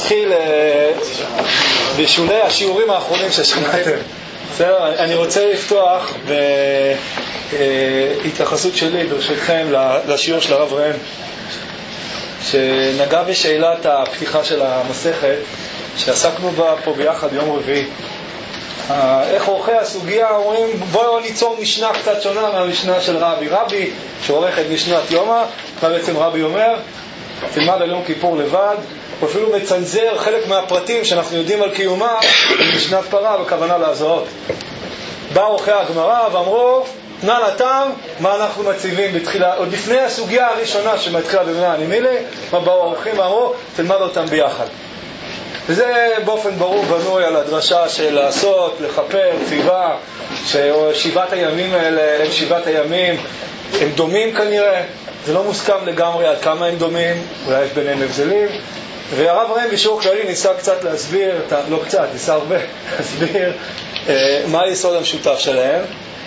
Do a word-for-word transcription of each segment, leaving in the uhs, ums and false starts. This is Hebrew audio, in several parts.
נתחיל בשולי השיעורים האחרונים ששמעתם. אני רוצה לפתוח בהתייחסות שלי ברשותכם לשיעור של הרב ראם, שנגע בשאלת הפתיחה של המסכת שעסקנו בה פה ביחד ביום רביעי. איך עורכי הסוגיה אומרים בואו ניצור משנה קצת שונה מהמשנה של רבי רבי שעורך את משנת יומא. מה בעצם רבי אומר? תלמד על יום כיפור לבד. הוא אפילו מצנזר חלק מהפרטים שאנחנו יודעים על קיומה במשנת פרה בכוונה לעזרות. באו עורכי הגמרא ואמרו תנן הטעם מה אנחנו מציבים בתחילה, עוד לפני הסוגיה הראשונה שמתחילה במאה הנימילי. מה באו העורכים ואמרו תלמד אותם ביחד. וזה באופן ברור בנוי על הדרשה של לעשות, לחפר, ציבה, ששבעת הימים האלה הם שבעת הימים, הם דומים כנראה, זה לא מוסכם לגמרי עד כמה הם דומים, אולי יש ביניהם הבדלים. והרב ראם בשיעור כללי ניסה קצת להסביר, לא קצת, ניסה הרבה להסביר מה היסוד המשותף שלהם,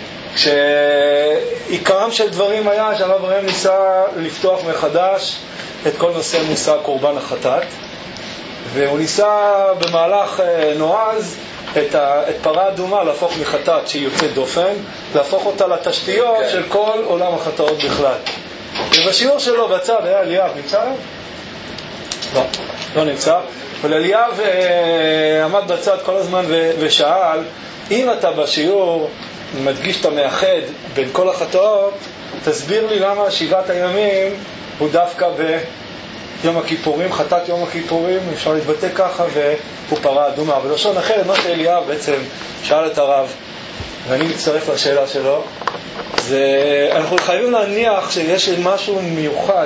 כשעיקרם של דברים היה שהרב ראם ניסה לפתוח מחדש את כל נושא מושג קורבן החטאת, והוא ניסה במהלך נועז את, ה, את פרה אדומה להפוך מחטאת שהיא יוצאת דופן, להפוך אותה לתשתיות okay. של כל עולם החטאות בכלל. ובשיעור שלו בצד היה אליאב, נמצא? לא, לא נמצא. אבל אליאב אה, עמד בצד כל הזמן ו, ושאל, אם אתה בשיעור מדגיש את המאחד בין כל החטאות, תסביר לי למה שבעת הימים הוא דווקא ב... יום הכיפורים, חטאת יום הכיפורים, אפשר להתבטא ככה, והוא פרה אדומה. אבל לשון אחרת, מה שאליאב בעצם שאל את הרב, ואני מצטרף לשאלה שלו, זה, אנחנו חייבים להניח שיש משהו מיוחד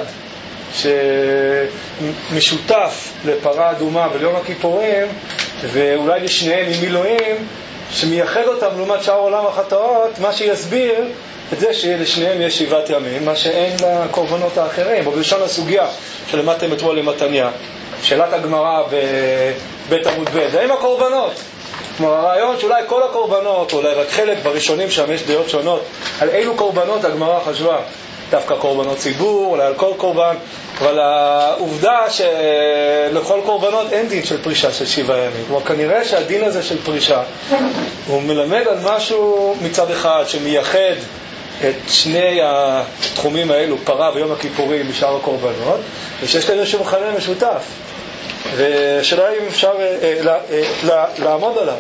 שמשותף לפרה אדומה וליום הכיפורים, ואולי לשניהם עם מילואים, שמייחד אותם לעומת שאר עולם החטאות, מה שיסביר את זה שלשניהם יש שבעת ימים, מה שאין לקורבנות האחרים. או בלשון הסוגיה שלמדתם אתמול למתניה, שאלת הגמרא בבית עמוד ב', זה עם הקורבנות. כלומר הרעיון שאולי כל הקורבנות, אולי רק חלק בראשונים שם יש דעות שונות על אילו קורבנות הגמרא חשבה, דווקא קורבנות ציבור, אולי על כל קורבן, אבל העובדה שלכל קורבנות אין דין של פרישה של שבעה ימים. כלומר כנראה שהדין הזה של פרישה הוא מלמד על משהו מצד אחד שמייחד את שני התחומים האלו, פרה ויום הכיפורים בשאר הקורבנות, ושיש להם איזשהו מכנה משותף, ושאלה אם אפשר אה, אה, אה, לעמוד עליו.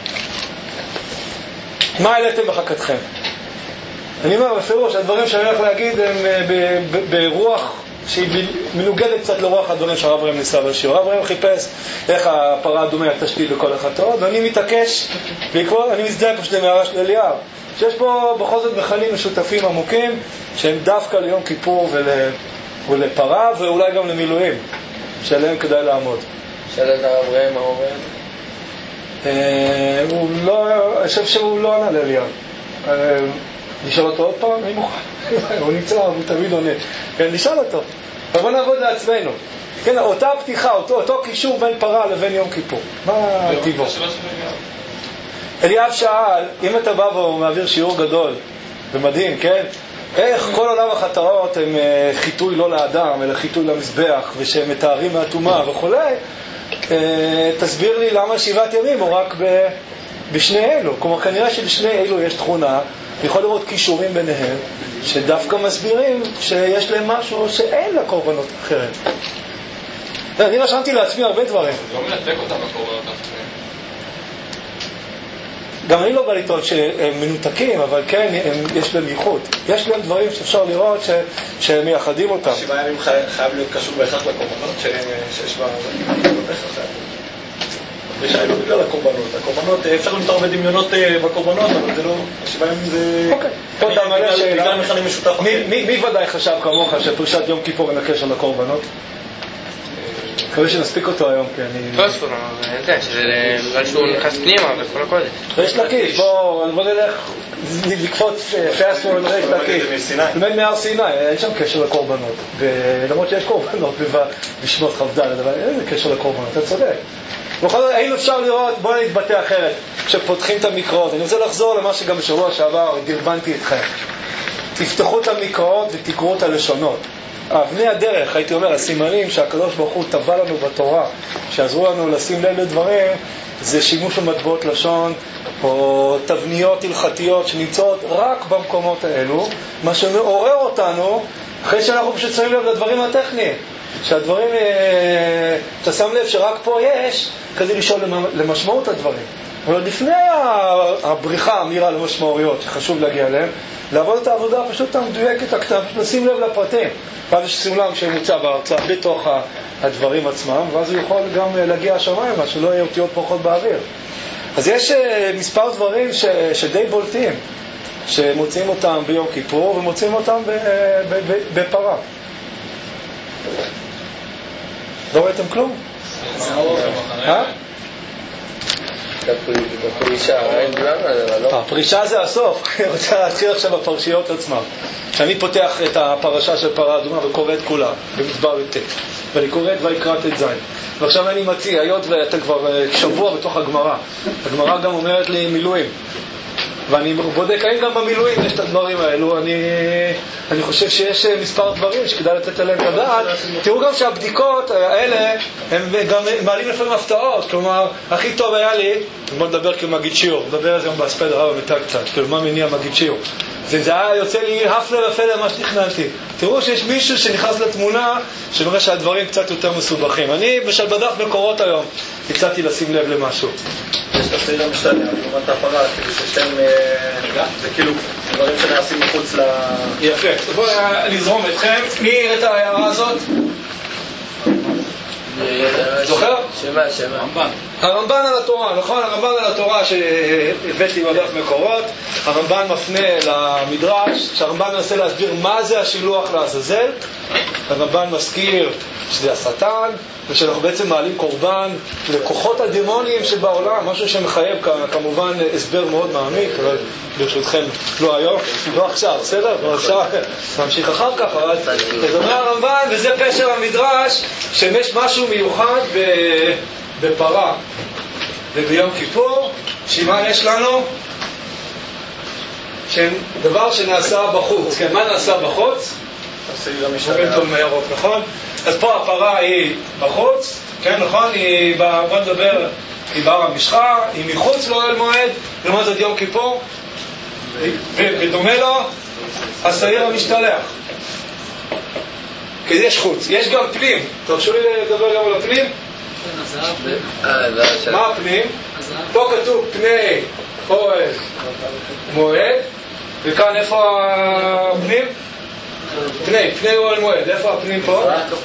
מה העליתם בחכתכם? אני אומר בפירוש, הדברים שאני הולך להגיד הם ברוח שהיא מנוגדת קצת לרוח הדברים שהרב ראם ניסה בשיעור. הרב ראם חיפש איך הפרה אדומה התשתית בכל החטאות, ואני מתעקש בעקבות, אני מזדהה פשוט למערה של אליאב, שיש פה בכל זאת מכנים משותפים עמוקים שהם דווקא ליום כיפור ול, ולפרה ואולי גם למילואים שעליהם כדאי לעמוד. שאלה את הרב ראם מה אומר? הוא לא, אני חושב שהוא לא ענה לאליאב. נשאל אותו עוד פעם, אני מוכן. הוא נמצא, הוא תמיד עונה. כן, נשאל אותו. אבל בוא נעבוד לעצמנו. כן, אותה פתיחה, אותו, אותו קישור בין פרה לבין יום כיפור. מה טיבו? אליאב שאל, אם אתה בא ומעביר שיעור גדול ומדהים, כן? איך כל עולם החטאות הם חיתוי לא לאדם, אלא חיתוי למזבח, ושהם מתארים מהטומאה וכו'. תסביר לי למה שבעת ימים או רק ב... בשני אלו. כלומר, כנראה שבשני אלו יש תכונה, יכול לראות קישורים ביניהם, שדווקא מסבירים שיש להם משהו שאין לקורבנות אחרת. אני רשמתי לעצמי הרבה דברים. לא מנתק אותם לקורבנות אחרים. גם אני לא בא לטעון שהם מנותקים, אבל כן, הם, יש להם ייחוד. יש להם דברים שאפשר לראות ש, שהם מייחדים אותם. שבעה ימים חייב להיות קשור בהכרח לקורבנות, שיש בה... יש לא בגלל הקורבנות. הקורבנות, אפשר למתור בדמיונות בקורבנות, אבל זה לא... שבעה ימים זה... אוקיי. פה אתה מעלה שאלה. בגלל מכנים משותף אחר. מי ודאי חשב כמוך שפרישת יום כיפור אין הקשר לקורבנות? מקווה שנספיק אותו היום, כי אני... פוספור, אני יודע, שזה בגלל שהוא נכנס פנימה וכל הקודם. ויש לקיש, בוא נלך לקפוץ פספור ולרק לקיש. לומד מהר סיני, אין שם קשר לקורבנות. ולמרות שיש קורבנות בשמות חבדל, אבל אין קשר לקורבנות, אתה צודק. בכל זאת, היינו אפשר לראות, בואו נתבטא אחרת, כשפותחים את המקראות. אני רוצה לחזור למה שגם בשבוע שעבר דרבנתי אתכם. תפתחו את המקראות ותקראו את הלשונות. אבני הדרך, הייתי אומר, הסימנים שהקדוש ברוך הוא טבע לנו בתורה, שעזרו לנו לשים לב לדברים, זה שימוש במטבעות לשון, או תבניות הלכתיות שנמצאות רק במקומות האלו, מה שמעורר אותנו, אחרי שאנחנו פשוט שמים לב לדברים הטכניים, שהדברים, אתה שם לב שרק פה יש, כדי לשאול למשמעות הדברים. אבל לפני הבריחה, האמירה למשמעויות, שחשוב להגיע אליהם, לעבוד את העבודה פשוט המדויקת הקטנה, פשוט לשים לב לפרטים. ואז יש סולם שמוצא בהרצאה בתוך הדברים עצמם, ואז הוא יכול גם להגיע השמיים, מה שלא יהיה אותיות פחות באוויר. אז יש מספר דברים ש, שדי בולטים, שמוצאים אותם ביום כיפור, ומוצאים אותם בפרה. לא ראיתם כלום? אה? הפרישה זה הסוף. אני רוצה להתחיל עכשיו בפרשיות עצמם. כשאני פותח את הפרשה של פרה אדומה וקורא את כולה במדבר י"ט, ואני קורא את ויקרא ט"ז, ועכשיו אני מציע, היות ואתה כבר שבוע בתוך הגמרא, הגמרא גם אומרת לי מילואים, ואני בודק האם גם במילואים יש את הדברים האלו. אני, אני חושב שיש מספר דברים שכדאי לתת עליהם את הדעת. תראו גם שהבדיקות האלה הם גם מעלים לפעמים הפתעות. כלומר, הכי טוב היה לי, בוא נדבר כמגיד שיעור, נדבר על זה גם בהספד הרב המתה קצת, כאילו מה מניע מגיד שיעור. זה, זה היה יוצא לי הפלא ופלא מה שתכננתי. תראו שיש מישהו שנכנס לתמונה שמראה שהדברים קצת יותר מסובכים. אני בשל בדף מקורות היום הצעתי לשים לב למשהו. יש את הסעיד המשתנה, לעומת הפרה, כאילו ששתיים, זה כאילו דברים שנעשים מחוץ ל... יפה, בואו נזרום אתכם. מי יראה את ההערה הזאת? זוכר? שמה, שמה. הרמב"ן. הרמב"ן על התורה, נכון? הרמב"ן על התורה שהבאתי בדף מקורות. הרמב"ן מפנה למדרש, שהרמב"ן מנסה להסביר מה זה השילוח לעזאזל. הרמב"ן מזכיר שזה השטן, ושאנחנו בעצם מעלים קורבן לכוחות הדמוניים שבעולם, משהו שמחייב כמובן הסבר מאוד מעמיק, אבל ברשותכם לא היום, לא עכשיו, בסדר? לא עכשיו, נמשיך אחר כך, אבל זה אומר הרמב"ן, וזה פשר המדרש, שיש משהו מיוחד בפרה וביום כיפור, שמה יש לנו? דבר שנעשה בחוץ. כן, מה נעשה בחוץ? ירוק, נכון? אז פה הפרה היא בחוץ, כן, נכון? היא, בוא נדבר, היא בר המשחה, היא מחוץ לאוהל מועד, לעומת זאת יום כיפור, ודומה לו השעיר המשתלח. כי יש חוץ, יש גם פנים. תרשו לי לדבר גם על הפנים? מה הפנים? פה כתוב פני אוהל מועד, וכאן איפה הפנים? פני, פני אוהל מועד, איפה הפנים פה?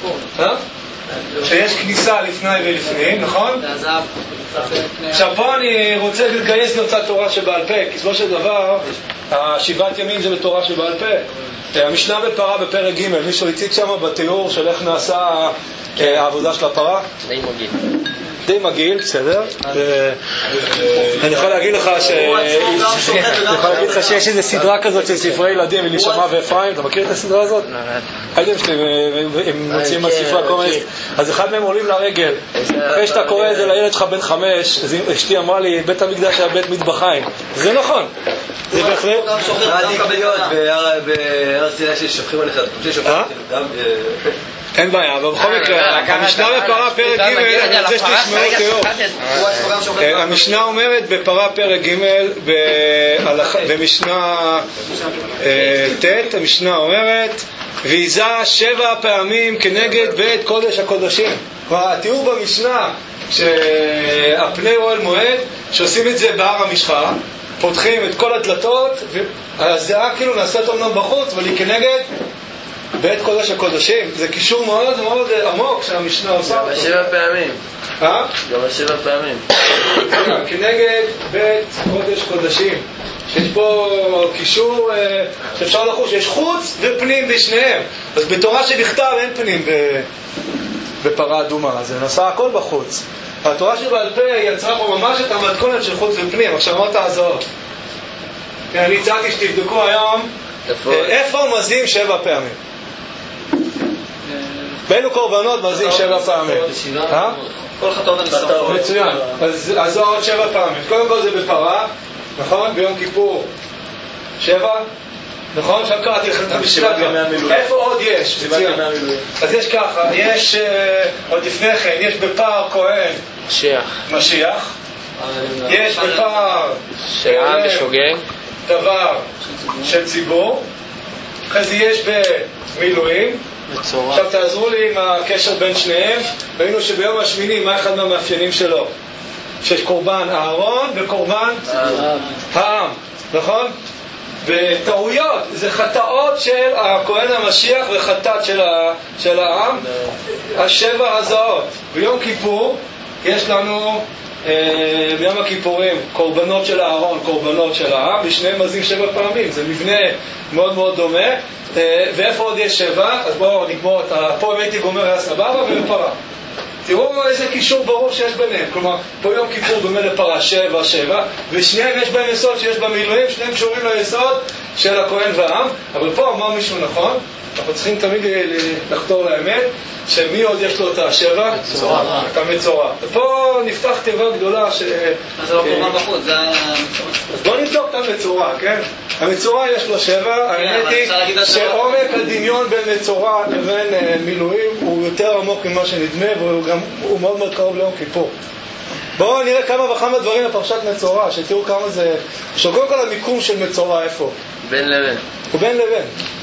שיש כניסה לפני ולפנים, נכון? עכשיו פה אני רוצה להתגייס להוצאת תורה שבעל פה, כי בסופו של דבר השבעת ימים זה בתורה שבעל פה. המשנה בפרה בפרק ג', מישהו הציג שם בתיאור של איך נעשה העבודה של הפרה? די מגיל. די מגיל, בסדר. אני יכול להגיד לך ש... אני יכול להגיד לך שיש איזו סדרה כזאת של ספרי ילדים, אלישמע ואפרים, אתה מכיר את הסדרה הזאת? הילדים שלי, הם מוצאים מהספרה כל מיני... אז אחד מהם עולים לרגל. אחרי שאתה קורא את זה לילד שלך בן חמש, אשתי אמרה לי, בית המקדש היה בית מטבחיים. זה נכון. זה בהחלט... בארץ סיני ששופכים עליך, גם... אין בעיה, אבל בכל מקרה, המשנה בפרה פרק ג', אני רוצה שתשמעו תיאור. המשנה אומרת בפרה פרק ג' במשנה ט', המשנה אומרת, ויזה שבע פעמים כנגד בית קודש הקודשים. כלומר, התיאור במשנה שהפני אוהל מועד, שעושים את זה בהר המשחה, פותחים את כל הדלתות, והזיעה כאילו נעשית אומנם בחוץ, אבל היא כנגד בית קודש הקודשים. זה קישור מאוד מאוד עמוק שהמשנה עושה. גם השבע פעמים. אה? גם השבע פעמים. כנגד בית קודש קודשים. שיש פה קישור שאפשר לחוש, יש חוץ ופנים בשניהם. אז בתורה שנכתב אין פנים בפרה אדומה, זה נעשה הכל בחוץ. התורה שבעל פה יצרה פה ממש את המתכונת של חוץ ופנים. עכשיו מה תעזור? אני הצעתי שתבדקו היום איפה מזים שבע פעמים. באילו קורבנות מזים שבע פעמים? כל חטאות הנסתרות. מצוין. אז זו עוד שבע פעמים. קודם כל זה בפרה, נכון? ביום כיפור שבע, נכון? עכשיו קראתי לכם את המשנה. איפה עוד יש? אז יש ככה, יש עוד לפני כן, יש בפער כהן משיח. משיח. יש בפער שעם ושוגג. דבר של ציבור. אחרי זה יש במילואים. מצורע. עכשיו תעזרו לי עם הקשר בין שניהם. ראינו שביום השמיני, מה אחד מהמאפיינים שלו? שיש קורבן אהרון וקורבן העם, נכון? וטעויות, זה חטאות של הכהן המשיח וחטאת של, ה, של העם, השבע הזעות. ביום כיפור יש לנו, אה, ביום הכיפורים, קורבנות של אהרון, קורבנות של העם, ושניהם מזים שבע פעמים, זה מבנה מאוד מאוד דומה. אה, ואיפה עוד יש שבע? אז בואו נגמור את ה... פה אם הייתי גומר היה סבבה ולפרה. תראו איזה קישור ברור שיש ביניהם. כלומר, פה יום כיפור דומה לפרה שבע, שבע, ושניהם יש בהם יסוד שיש במילואים, שניהם קשורים ליסוד של הכהן והעם. אבל פה אמר מישהו נכון, אנחנו צריכים תמיד לחתור לאמת, שמי עוד יש לו את השבע? מצורע. את המצורע. ופה נפתח תיבה גדולה ש... אז זה לא קורבן בחוץ, זה המצורע. אז בואו נבדוק את המצורע, כן? המצורע יש לו שבע, האמת היא שעומק הדמיון בין מצורע לבין מילואים הוא יותר עמוק ממה שנדמה, והוא גם הוא מאוד מאוד קרוב ליום כיפור. בואו נראה כמה וכמה דברים בפרשת מצורע, שתראו כמה זה... שקודם כל המיקום של מצורע איפה? בין לבין. הוא בין לבין.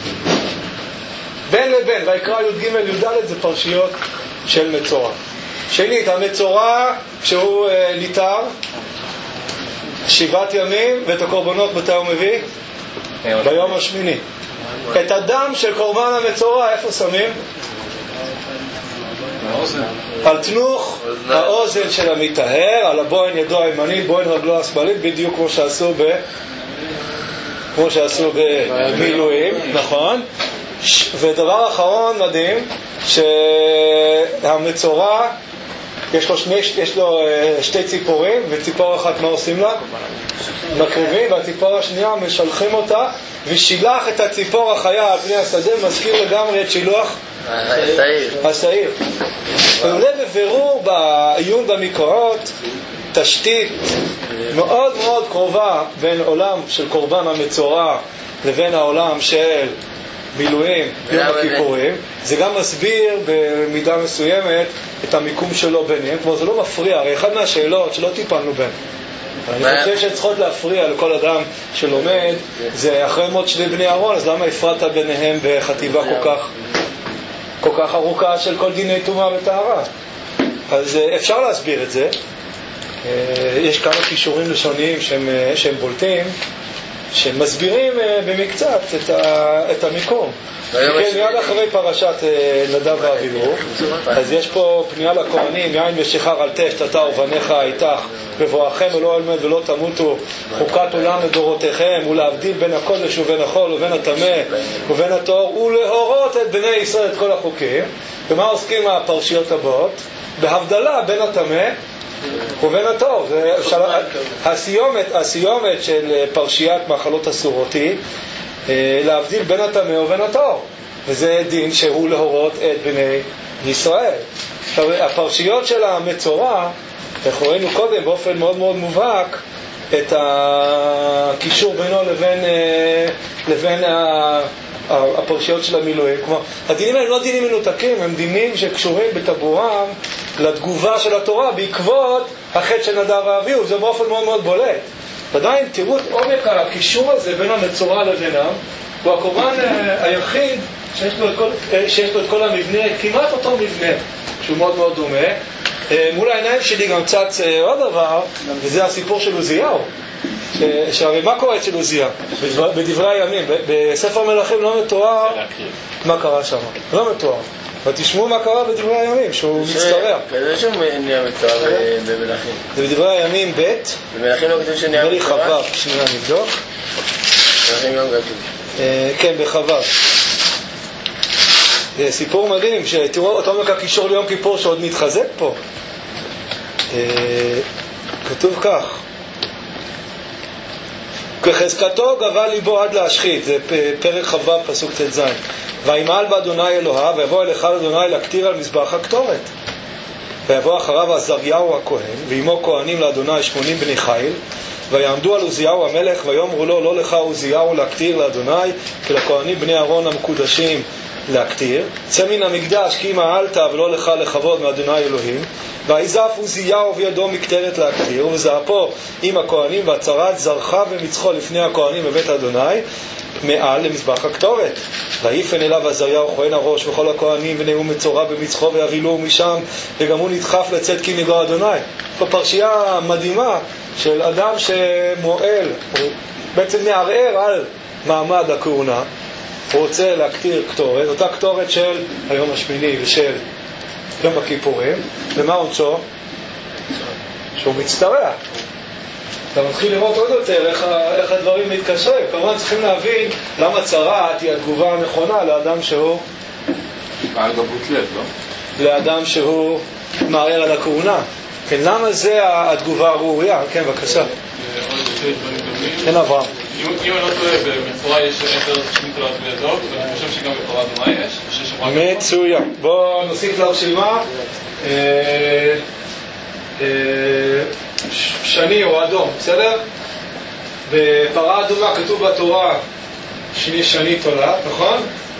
בין לבין, ויקרא י"ג י"ד זה פרשיות של מצורע. שנית, המצורע שהוא אה, ליטר שבעת ימים, ואת הקורבנות מתי הוא מביא? ביום השמיני. את הדם של קורבן המצורע איפה שמים? על תנוך האוזן של המטהר, על הבוין ידו הימני, בוין רגלו השמאלית, בדיוק כמו שעשו ב... כמו שעשו במילואים, נכון? ודבר אחרון מדהים, שהמצורע יש לו, שני, יש לו שתי ציפורים, וציפור אחת מה עושים לה? מקריבים, והציפור השנייה משלחים אותה, ושילח את הציפור החיה על פני השדה, מזכיר לגמרי את שילוח השעיר. ועולה בבירור בעיון במקראות תשתית מאוד מאוד קרובה בין עולם של קורבן המצורע לבין העולם של מילואים, יום הכיפורים. זה גם מסביר במידה מסוימת את המיקום שלו ביניהם, כמו זה לא מפריע. הרי אחד מהשאלות שלא טיפלנו בהן, אני חושב שצריכות להפריע לכל אדם שלומד, זה אחרי מות שני בני אהרון, אז למה הפרעת ביניהם בחטיבה כל כך כל כך ארוכה של כל דיני טומאה וטהרה? אז אפשר להסביר את זה. יש כמה קישורים לשוניים שהם, שהם בולטים, שמסבירים במקצת את, ה, את המיקום. כן, מיד אחרי פרשת נדב ואביהו, אז יש פה פנייה לכהנים, יין ושיכר על תשת אתה ובניך איתך בבואכם ולא אלמד ולא תמותו, חוקת עולם לדורותיכם, ולהבדיל בין הקודש ובין החול ובין הטמא ובין הטהור, ולהורות את בני ישראל את כל החוקים. ומה עוסקים הפרשיות הבאות? בהבדלה בין הטמא ובין הטהור. הסיומת, הסיומת של פרשיית מאכלות אסורות היא להבדיל בין הטמא ובין הטהור, וזה דין שהוא להורות את בני ישראל. הפרשיות של המצורע, אנחנו ראינו קודם באופן מאוד מאוד מובהק את הקישור בינו לבין לבין הפרשיות של המילואים. כלומר, הדינים האלה לא דינים מנותקים, הם דינים שקשורים בטבורם לתגובה של התורה בעקבות החטא של נדב ואביהו. זה באופן מאוד מאוד בולט. עדיין תראו את עומק הקישור הזה בין המצורע לבינם. הוא הקורבן היחיד שיש לו את כל, שיש לו את כל המבנה, כמעט אותו מבנה, שהוא מאוד מאוד דומה. מול העיניים שלי גם צץ עוד דבר, וזה הסיפור של עוזיהו. שהרי מה קורה אצל עוזיה? בדברי הימים, בספר מלכים לא מתואר מה קרה שם, לא מתואר. ותשמעו מה קרה בדברי הימים, שהוא מצטרע. כזה שהוא נהיה מצטרע במלכים. זה בדברי הימים ב' במלכים לא כתוב שנהיה מצטרע? חבר, שנייה נבדוק. מלכים גם כתוב. כן, בחבר. זה סיפור מדהים, שתראו אותו עומק הקישור ליום כיפור שעוד מתחזק פה. כתוב כך: כחזקתו גבה ליבו עד להשחית, זה פרק חווה פסוק ת' ז'. וימעל באדוני אלוהיו, ויבוא אל אחד אדוני להקטיר על מזבח הקטורת. ויבוא אחריו עזריהו הכהן, ועמו כהנים לאדוני שמונים בני חיל, ויעמדו על עוזיהו המלך ויאמרו לו, לא לך עוזיהו להקטיר לאדוני, כי לכהנים בני אהרון המקודשים להקטיר. צא מן המקדש כי מעלת ולא לך לכבוד מאדוני אלוהים. ויזעף עוזיהו וידו מקטרת להקטיר, וזעפו עם הכהנים והצרת זרחה ומצחו לפני הכהנים בבית אדוני מעל למזבח הקטורת. ויפן אליו עזריהו כהן הראש וכל הכהנים ונאו מצורע במצחו ויבילו משם, וגם הוא נדחף לצאת כי נגוע אדוני. פה פרשייה מדהימה של אדם שמועל, הוא בעצם מערער על מעמד הכהונה, הוא רוצה להקטיר קטורת, אותה קטורת של היום השמיני ושל יום הכיפורים. ומה עונשו? שהוא מצטרע. אתה מתחיל לראות עוד יותר איך, איך הדברים מתקשרים. כמובן צריכים להבין למה צרעת היא התגובה הנכונה לאדם שהוא בעל גבות לב, לא? לאדם שהוא מערער על הכהונה. כן, למה זה התגובה הראויה? כן, בבקשה. כן, אברהם. אם אני לא טועה, במצורע יש עשר שמית תולעת באזור, ואני חושב שגם בפרה אדומה יש. מצוין. בואו נוסיף לרשימה. שני או אדום, בסדר? בפרה אדומה כתוב בתורה שני שני תולעת, נכון?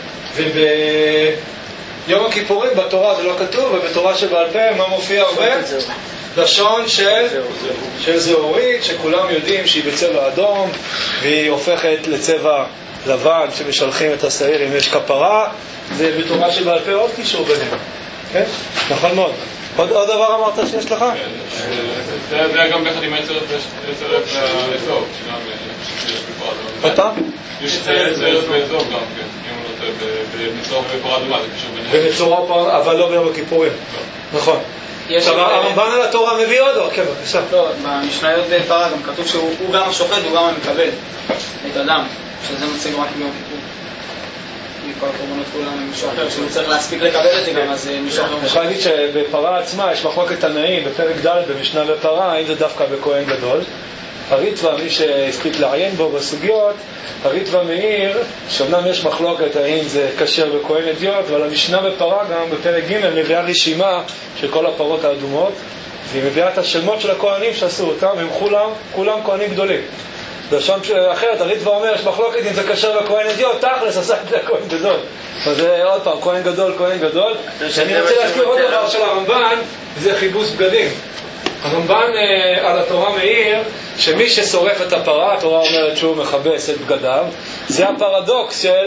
וביום הכיפורים בתורה זה לא כתוב, ובתורה שבעל פה מה מופיע הרבה? לשון של, של זהורית, שכולם יודעים שהיא בצבע אדום והיא הופכת לצבע לבן שמשלחים את השעיר אם יש כפרה. זה בתורה שבעל פה עוד קישור ביניהם, כן? נכון מאוד. עוד, עוד דבר אמרת שיש לך? זה היה גם ביחד עם היצר לאזור, שגם יש בפרה אדומה. אותה? יש יצר באזור גם, כן, אם הוא נוטה במצורע בפרה אדומה, זה קישור ביניהם. במצורע, אבל לא ביום הכיפורים. נכון. עכשיו, הרמב"ן על התורה מביא עוד או? כן, בבקשה. לא, במשניות בפרה גם כתוב שהוא גם השוחט והוא גם המקבל את אדם, שזה מציג רק ביום כיפור. מכל הקורבנות כולם הם מישהו אחר, שהוא צריך להספיק לקבל את זה גם, אז מישהו אחר. אני יכול להגיד שבפרה עצמה יש מחלוקת תנאים בפרק ד' במשנה בפרה, האם זה דווקא בכהן גדול. הריטב"א, מי שהספיק לעיין בו בסוגיות, הריטב"א מעיר שאומנם יש מחלוקת האם זה כשר בכהן אדיוט, אבל המשנה בפרה גם בפרק ג' מביאה רשימה של כל הפרות האדומות, והיא מביאה את השמות של הכהנים שעשו אותם, הם כולם, כולם כהנים גדולים. לשון אחרת, הריטב"א אומר, יש מחלוקת אם זה כשר בכהן אדיוט, תכלס עשה את זה הכהן גדול. אז זה עוד פעם, כהן גדול, כהן גדול. אני רוצה להזכיר עוד דבר של הרמב"ן, זה חיבוס בגדים. הרמב"ן אה, על התורה מעיר שמי ששורף את הפרה, התורה אומרת שהוא מכבס את בגדיו, זה הפרדוקס של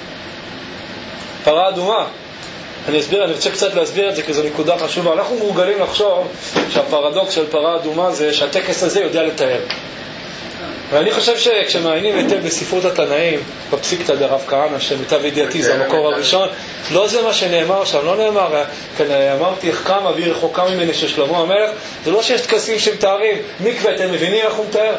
פרה אדומה. אני אסביר, אני רוצה קצת להסביר את זה כי זו נקודה חשובה. אנחנו מורגלים לחשוב שהפרדוקס של פרה אדומה זה שהטקס הזה יודע לתאר. ואני חושב שכשמעיינים היטב בספרות התנאים, בפסיקתא דרב כהנא, שמיטב ידיעתי זה המקור הראשון, לא זה מה שנאמר שם, לא נאמר, כן, אמרתי איך קמה והיא רחוקה ממני ששלמה המלך, זה לא שיש טקסים שמתארים, מקווה, אתם מבינים איך הוא מתאר?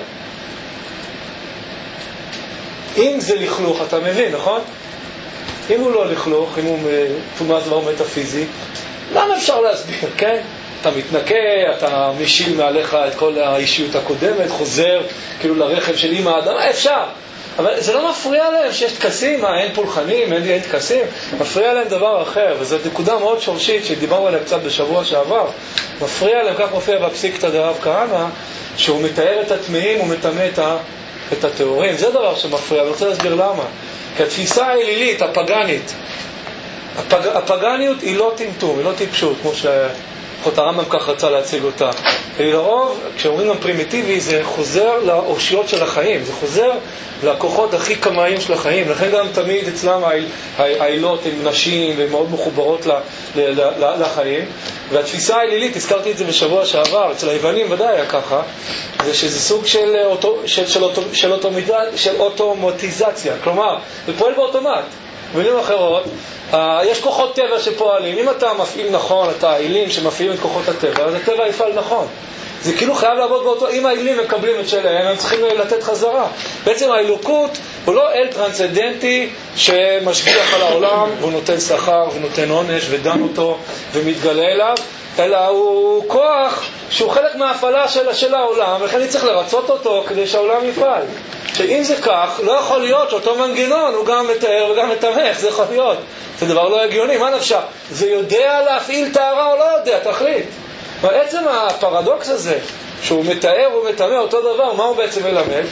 אם זה לכלוך, אתה מבין, נכון? אם הוא לא לכלוך, אם הוא תומאז דבר מטאפיזי, למה אפשר להסביר, כן? אתה מתנקה, אתה משיל מעליך את כל האישיות הקודמת, חוזר כאילו לרחם של אמא האדמה, אפשר. אבל זה לא מפריע להם שיש תקסים, מה, אין פולחנים, אין, אין תקסים, מפריע להם דבר אחר, וזו נקודה מאוד שורשית שדיברנו עליה קצת בשבוע שעבר. מפריע להם, כך מופיע בפסיקתא דרב כהנא, שהוא מתאר את הטמאים ומטמא את, את הטהורים. זה דבר שמפריע, אני רוצה להסביר למה. כי התפיסה האלילית, הפגנית, הפג, הפגניות היא לא טמטום, היא לא טיפשות, כמו ש... לפחות הרמב"ם כך רצה להציג אותה. לרוב, כשאומרים גם פרימיטיבי, זה חוזר לאושיות של החיים, זה חוזר לכוחות הכי קמאיים של החיים. לכן גם תמיד אצלם העילות הן נשים והן מאוד מחוברות לחיים. והתפיסה האלילית, הזכרתי את זה בשבוע שעבר, אצל היוונים ודאי היה ככה, זה שזה סוג של, אוטו, של, של, אוטו, של, אוטומיז... של אוטומטיזציה. כלומר, זה פועל באוטומט. במילים אחרות, יש כוחות טבע שפועלים. אם אתה מפעיל נכון, אתה העילים שמפעילים את כוחות הטבע, אז הטבע יפעל נכון. זה כאילו חייב לעבוד באותו, אם העילים מקבלים את שלהם, הם צריכים לתת חזרה. בעצם האלוקות הוא לא אל טרנסצנדנטי שמשגיח על העולם, והוא נותן שכר ונותן עונש ודן אותו ומתגלה אליו, אלא הוא כוח שהוא חלק מההפעלה של, של העולם, ולכן אני צריך לרצות אותו כדי שהעולם יפעל. שאם זה כך, לא יכול להיות שאותו מנגנון הוא גם מתאר וגם מתמך, זה יכול להיות. זה דבר לא הגיוני, מה נפשע? זה יודע להפעיל טהרה או לא יודע, תחליט. בעצם הפרדוקס הזה, שהוא מתאר ומטמא אותו דבר, מה הוא בעצם מלמד?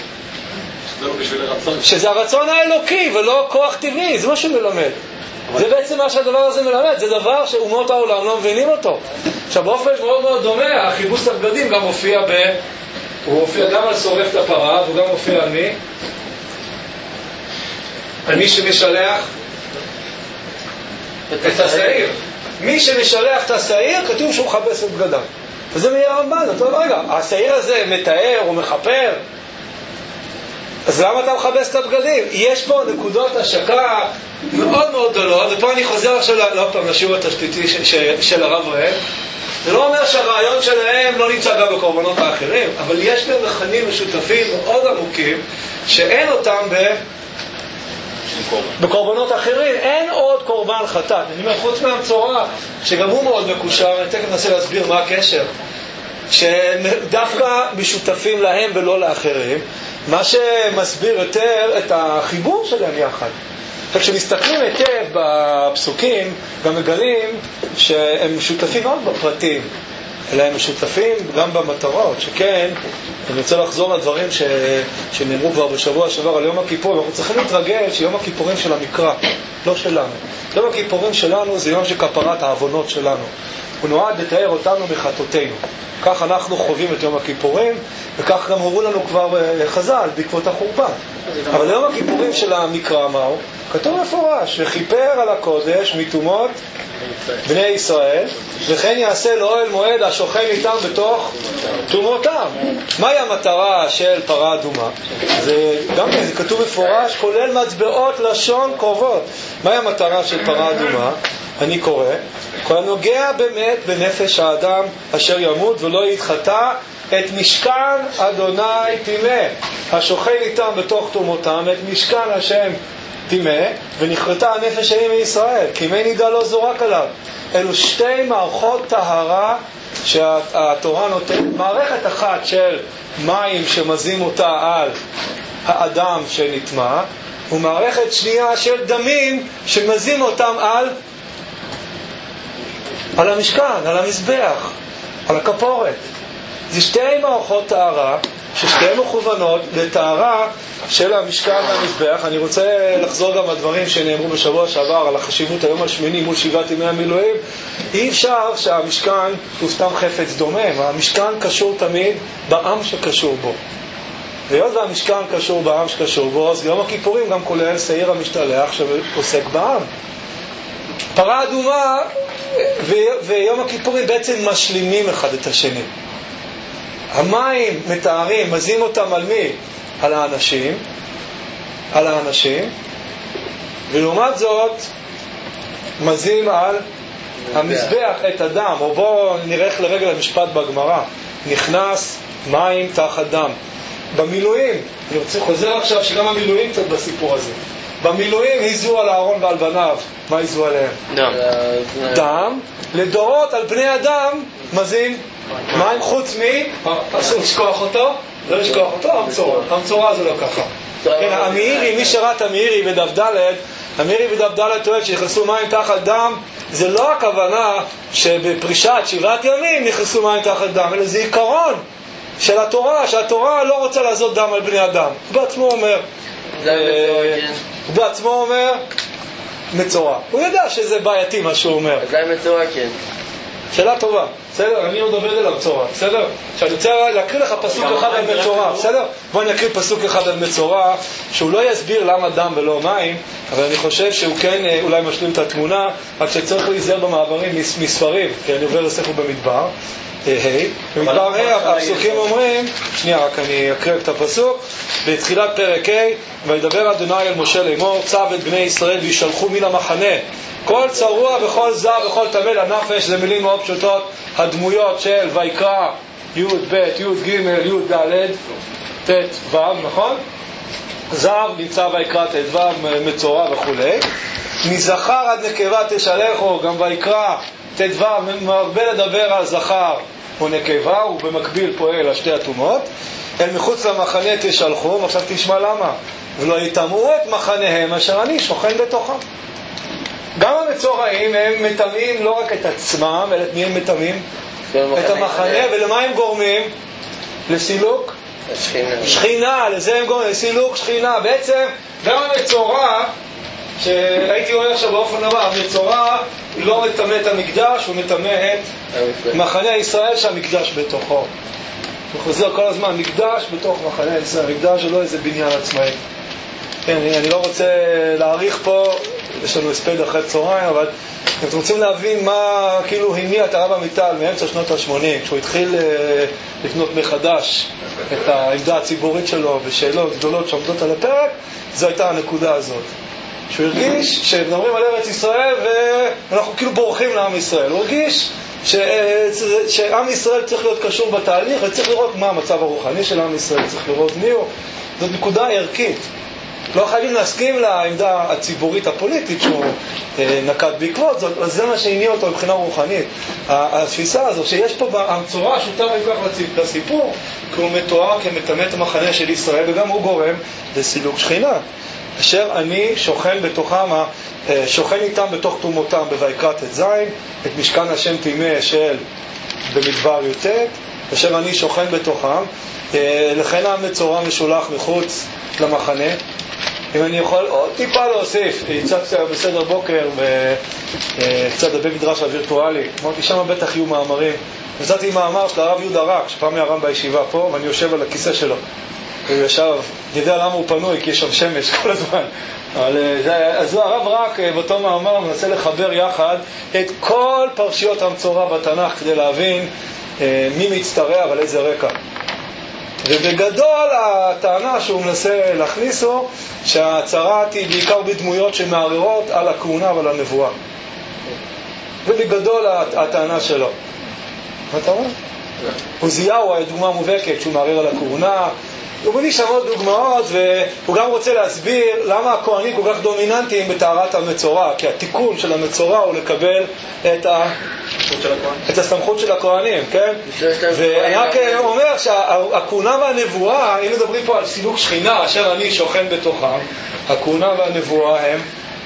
שזה הרצון האלוקי ולא כוח טבעי, זה מה שהוא מלמד. זה בעצם מה שהדבר הזה מלמד, זה דבר שאומות העולם לא מבינים אותו. עכשיו באופן מאוד מאוד דומה, החיבוס הבגדים גם מופיע ב... הוא מופיע גם על שורף את הפרה, והוא גם מופיע על מי? על מי שמשלח את השעיר. מי שמשלח את השעיר, כתוב שהוא מכבס את בגדיו. וזה מהיה רמב"ן, אתה אומר, רגע, השעיר הזה מתאר או מחפר, אז למה אתה מכבס את הבגדים? יש פה נקודות השקה מאוד מאוד גדולות, ופה אני חוזר עכשיו לא פעם לשיעור התשתיתי של, של, של הרב ראם. זה לא אומר שהרעיון שלהם לא נמצא גם בקורבנות האחרים, אבל יש להם מכנים משותפים מאוד עמוקים שאין אותם ב... בקורבנות אחרים. אין עוד קורבן חטאת. אני אומר, חוץ מהמצורע, שגם הוא מאוד מקושר, אני תכף ננסה להסביר מה הקשר, שדווקא משותפים להם ולא לאחרים, מה שמסביר יותר את החיבור שלהם יחד. כשמסתכלים היטב בפסוקים, גם מגלים שהם משותפים מאוד בפרטים, אלא הם משותפים גם במטרות, שכן, אני רוצה לחזור לדברים ש... שנאמרו כבר בשבוע שעבר על יום הכיפור. אנחנו צריכים להתרגל שיום הכיפורים של המקרא, לא שלנו. יום הכיפורים שלנו זה יום שכפרת העוונות שלנו. הוא נועד לתאר אותנו בחטאותינו. כך אנחנו חווים את יום הכיפורים, וכך גם הורו לנו כבר חז"ל בעקבות החורבן. אבל יום הכיפורים של המקרא, מהו? כתוב מפורש, וכיפר על הקודש מתומות בני ישראל, וכן יעשה לאוהל מועד השוכן איתם בתוך תומותם. מהי המטרה של פרה אדומה? זה גם זה כתוב מפורש, כולל מצבעות לשון קרובות. מהי המטרה של פרה אדומה? אני קורא, כל הנוגע באמת בנפש האדם אשר ימות ולא יתחטא, את משכן אדוני טימא, השוכן איתם בתוך תומותם, את משכן השם טימא, ונכרתה הנפש ההיא מישראל, כי מי נידה לא זורק עליו. אלו שתי מערכות טהרה שהתורה נותנת. מערכת אחת של מים שמזים אותה על האדם שנטמא, ומערכת שנייה של דמים שמזים אותם על על המשכן, על המזבח, על הכפורת. זה שתי מערכות טהרה ששתיהן מכוונות לטהרה של המשכן והמזבח. אני רוצה לחזור גם לדברים שנאמרו בשבוע שעבר על החשיבות היום השמיני מול שבעת ימי המילואים. אי אפשר שהמשכן הוא סתם חפץ דומם. המשכן קשור תמיד בעם שקשור בו, והיות והמשכן קשור בעם שקשור בו, אז יום הכיפורים גם כולל שעיר המשתלח שעוסק בעם. פרה אדומה ויום הכיפורים בעצם משלימים אחד את השני. המים מתארים, מזים אותם על מי? על האנשים, על האנשים, ולעומת זאת מזים על המזבח את הדם. או בואו נראה לרגע למשפט בגמרא, נכנס מים תחת דם. במילואים, אני רוצה חוזר עכשיו שגם המילואים קצת בסיפור הזה. במילואים היזו על הארון ועל בניו. מה היזו עליהם? דם. דם. לדורות על בני אדם מזים מים חוץ מי? אסור לשכוח אותו? לא לשכוח אותו, המצורע. המצורע זה לא ככה. כן, המאירי, מי שראת המאירי בדף ד', המאירי בדף ד' טוען שנכנסו מים תחת דם. זה לא הכוונה שבפרישת שבעת ימים נכנסו מים תחת דם, אלא זה עיקרון של התורה, שהתורה לא רוצה לעשות דם על בני אדם. הוא בעצמו אומר, הוא בעצמו אומר מצורע. הוא יודע שזה בעייתי מה שהוא אומר. זה מצורע, כן. שאלה טובה, בסדר? אני עוד עובד על המצורע, בסדר? עכשיו אני רוצה להקריא לך פסוק אחד על מצורע, בסדר? בוא נקריא פסוק אחד על מצורע, שהוא לא יסביר למה דם ולא מים, אבל אני חושב שהוא כן אולי משלים את התמונה, רק שצריך להיזהר במעברים מספרים, כי אני עובר לספר במדבר. היי, במדבר ה' הפסוקים אומרים, שנייה רק אני אקריא את הפסוק, בתחילת פרק ה', וידבר אדוני אל משה לאמור, צו את בני ישראל וישלחו מן המחנה כל צרוע וכל זר וכל טמא לנפש. זה מילים מאוד פשוטות, הדמויות של ויקרא י' ב' י' ג' י' ד' ט' ו', נכון? זר נמצא ויקרא ט' ו', מצורע וכו'. מזכר עד נקבה תשלחו, גם ויקרא ט' ו' מרבה לדבר על זכר ונקבה, הוא במקביל פועל על שתי התומות. אל מחוץ למחנה תשלחו, ועכשיו תשמע למה, ולא יטמאו את מחניהם אשר אני שוכן בתוכם. גם המצורעים הם מטמאים לא רק את עצמם, אלא את מי הם מטמאים? את המחנה, ולמה הם גורמים? לסילוק? שכינה, לזה הם גורמים, לסילוק שכינה. בעצם גם המצורע, שהייתי אומר עכשיו באופן הבא, המצורע לא מטמא את המקדש, הוא מטמא את מחנה ישראל שהמקדש בתוכו. הוא חוזר כל הזמן, מקדש בתוך מחנה ישראל, מקדש זה לא איזה בניין עצמאי. כן, אני לא רוצה להאריך פה, יש לנו הספד אחרי צהריים, אבל אתם רוצים להבין מה כאילו הניע את הרב עמיטל מאמצע שנות ה-שמונים, כשהוא התחיל לבנות מחדש את העמדה הציבורית שלו בשאלות גדולות שעומדות על הפרק, זו הייתה הנקודה הזאת. שהוא הרגיש שמדברים על ארץ ישראל ואנחנו כאילו בורחים לעם ישראל. הוא הרגיש ש... שעם ישראל צריך להיות קשור בתהליך וצריך לראות מה המצב הרוחני של עם ישראל, צריך לראות מי הוא. זאת נקודה ערכית. לא חייבים להסכים לעמדה הציבורית הפוליטית שהוא נקט בעקבות זאת, אז זה מה שהניע אותו מבחינה רוחנית. התפיסה הזו שיש פה המצורע השותף מכך לסיפור, כי הוא מתואר כמטמא את המחנה של ישראל וגם הוא גורם לסילוק שכינה. אשר אני שוכן בתוכם, שוכן איתם בתוך תומותם בויקרא ט"ז, את משכן השם טימא של במדבר י"ט, אשר אני שוכן בתוכם, לכן המצורע משולח מחוץ למחנה. אם אני יכול עוד טיפה להוסיף, הצעתי בסדר בוקר וקצת בבית מדרש הווירטואלי, אמרתי שם בטח יהיו מאמרים, מצאתי מאמר של הרב יהודה רק, שפעם ירם בישיבה פה ואני יושב על הכיסא שלו, הוא ישב, אני יודע למה הוא פנוי, כי יש שם שמש כל הזמן. אבל, אז הרב רק באותו מאמר מנסה לחבר יחד את כל פרשיות המצורע בתנ"ך כדי להבין אה, מי מצטרע ועל איזה רקע. ובגדול הטענה שהוא מנסה להכניסו שההצהרת היא בעיקר בדמויות שמערערות על הכהונה ועל הנבואה. ובגדול הטענה שלו. מה אתה אומר? עוזיהו היא דוגמה מובהקת שהוא מערער על הכהונה. הוא מביא שם עוד דוגמאות והוא גם רוצה להסביר למה הכהנים כל כך דומיננטיים בטהרת המצורע, כי התיקון של המצורע הוא לקבל את, ה... את הסמכות של הכהנים, כן? ואני רק אומר שהכהונה והנבואה, אם מדברים פה על סילוק שכינה אשר אני שוכן בתוכם, הכהונה והנבואה הם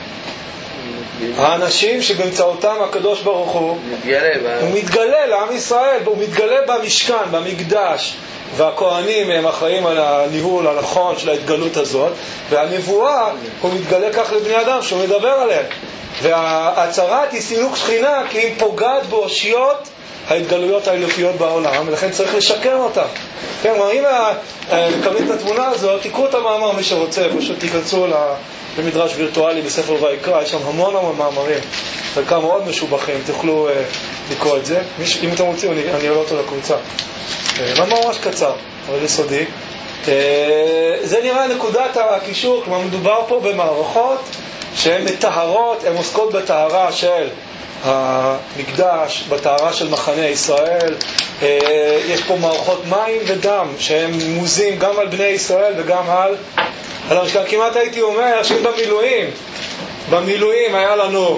האנשים שבאמצעותם הקדוש ברוך הוא הוא מתגלה לעם ישראל, הוא מתגלה במשכן, במקדש, והכהנים הם אחראים על הניהול הנכון של ההתגלות הזאת, והנבואה הוא מתגלה כך לבני אדם שהוא מדבר עליהם. וההצהרת היא סילוק שכינה כי היא פוגעת באושיות ההתגלויות האלוקיות בעולם, ולכן צריך לשקם אותה. כן, אם מקבלים את התמונה הזאת, תקראו את המאמר מי שרוצה, פשוט תיכנסו למדרש וירטואלי בספר ויקרא, יש שם המון המון מאמרים, חלקם מאוד משובחים, תוכלו לקרוא את זה. אם אתם רוצים, אני אעלה אותו לקבוצה. מאמר ממש קצר, אבל יסודי. זה נראה נקודת הקישור, כלומר מדובר פה במערכות שהן מטהרות, הן עוסקות בטהרה של המקדש, בטהרה של מחנה ישראל. יש פה מערכות מים ודם שהם מוזים גם על בני ישראל וגם על, על המשכן. כמעט הייתי אומר שאם במילואים, במילואים היה לנו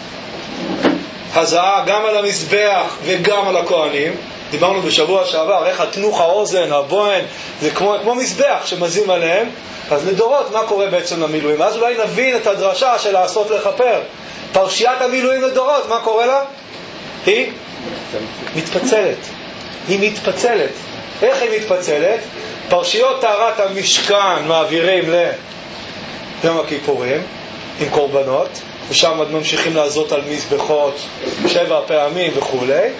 הזעה גם על המזבח וגם על הכהנים. דיברנו בשבוע שעבר, איך התנוך האוזן, הבוהן, זה כמו, כמו מזבח שמזים עליהם. אז לדורות מה קורה בעצם למילואים? אז אולי נבין את הדרשה של לעשות לכפר. פרשיית המילואים לדורות, מה קורה לה? היא מתפצלת. היא מתפצלת. איך היא מתפצלת? פרשיות טהרת המשכן מעבירים ליום הכיפורים עם קורבנות, ושם ממשיכים לעזות על מזבחות שבע פעמים וכו'.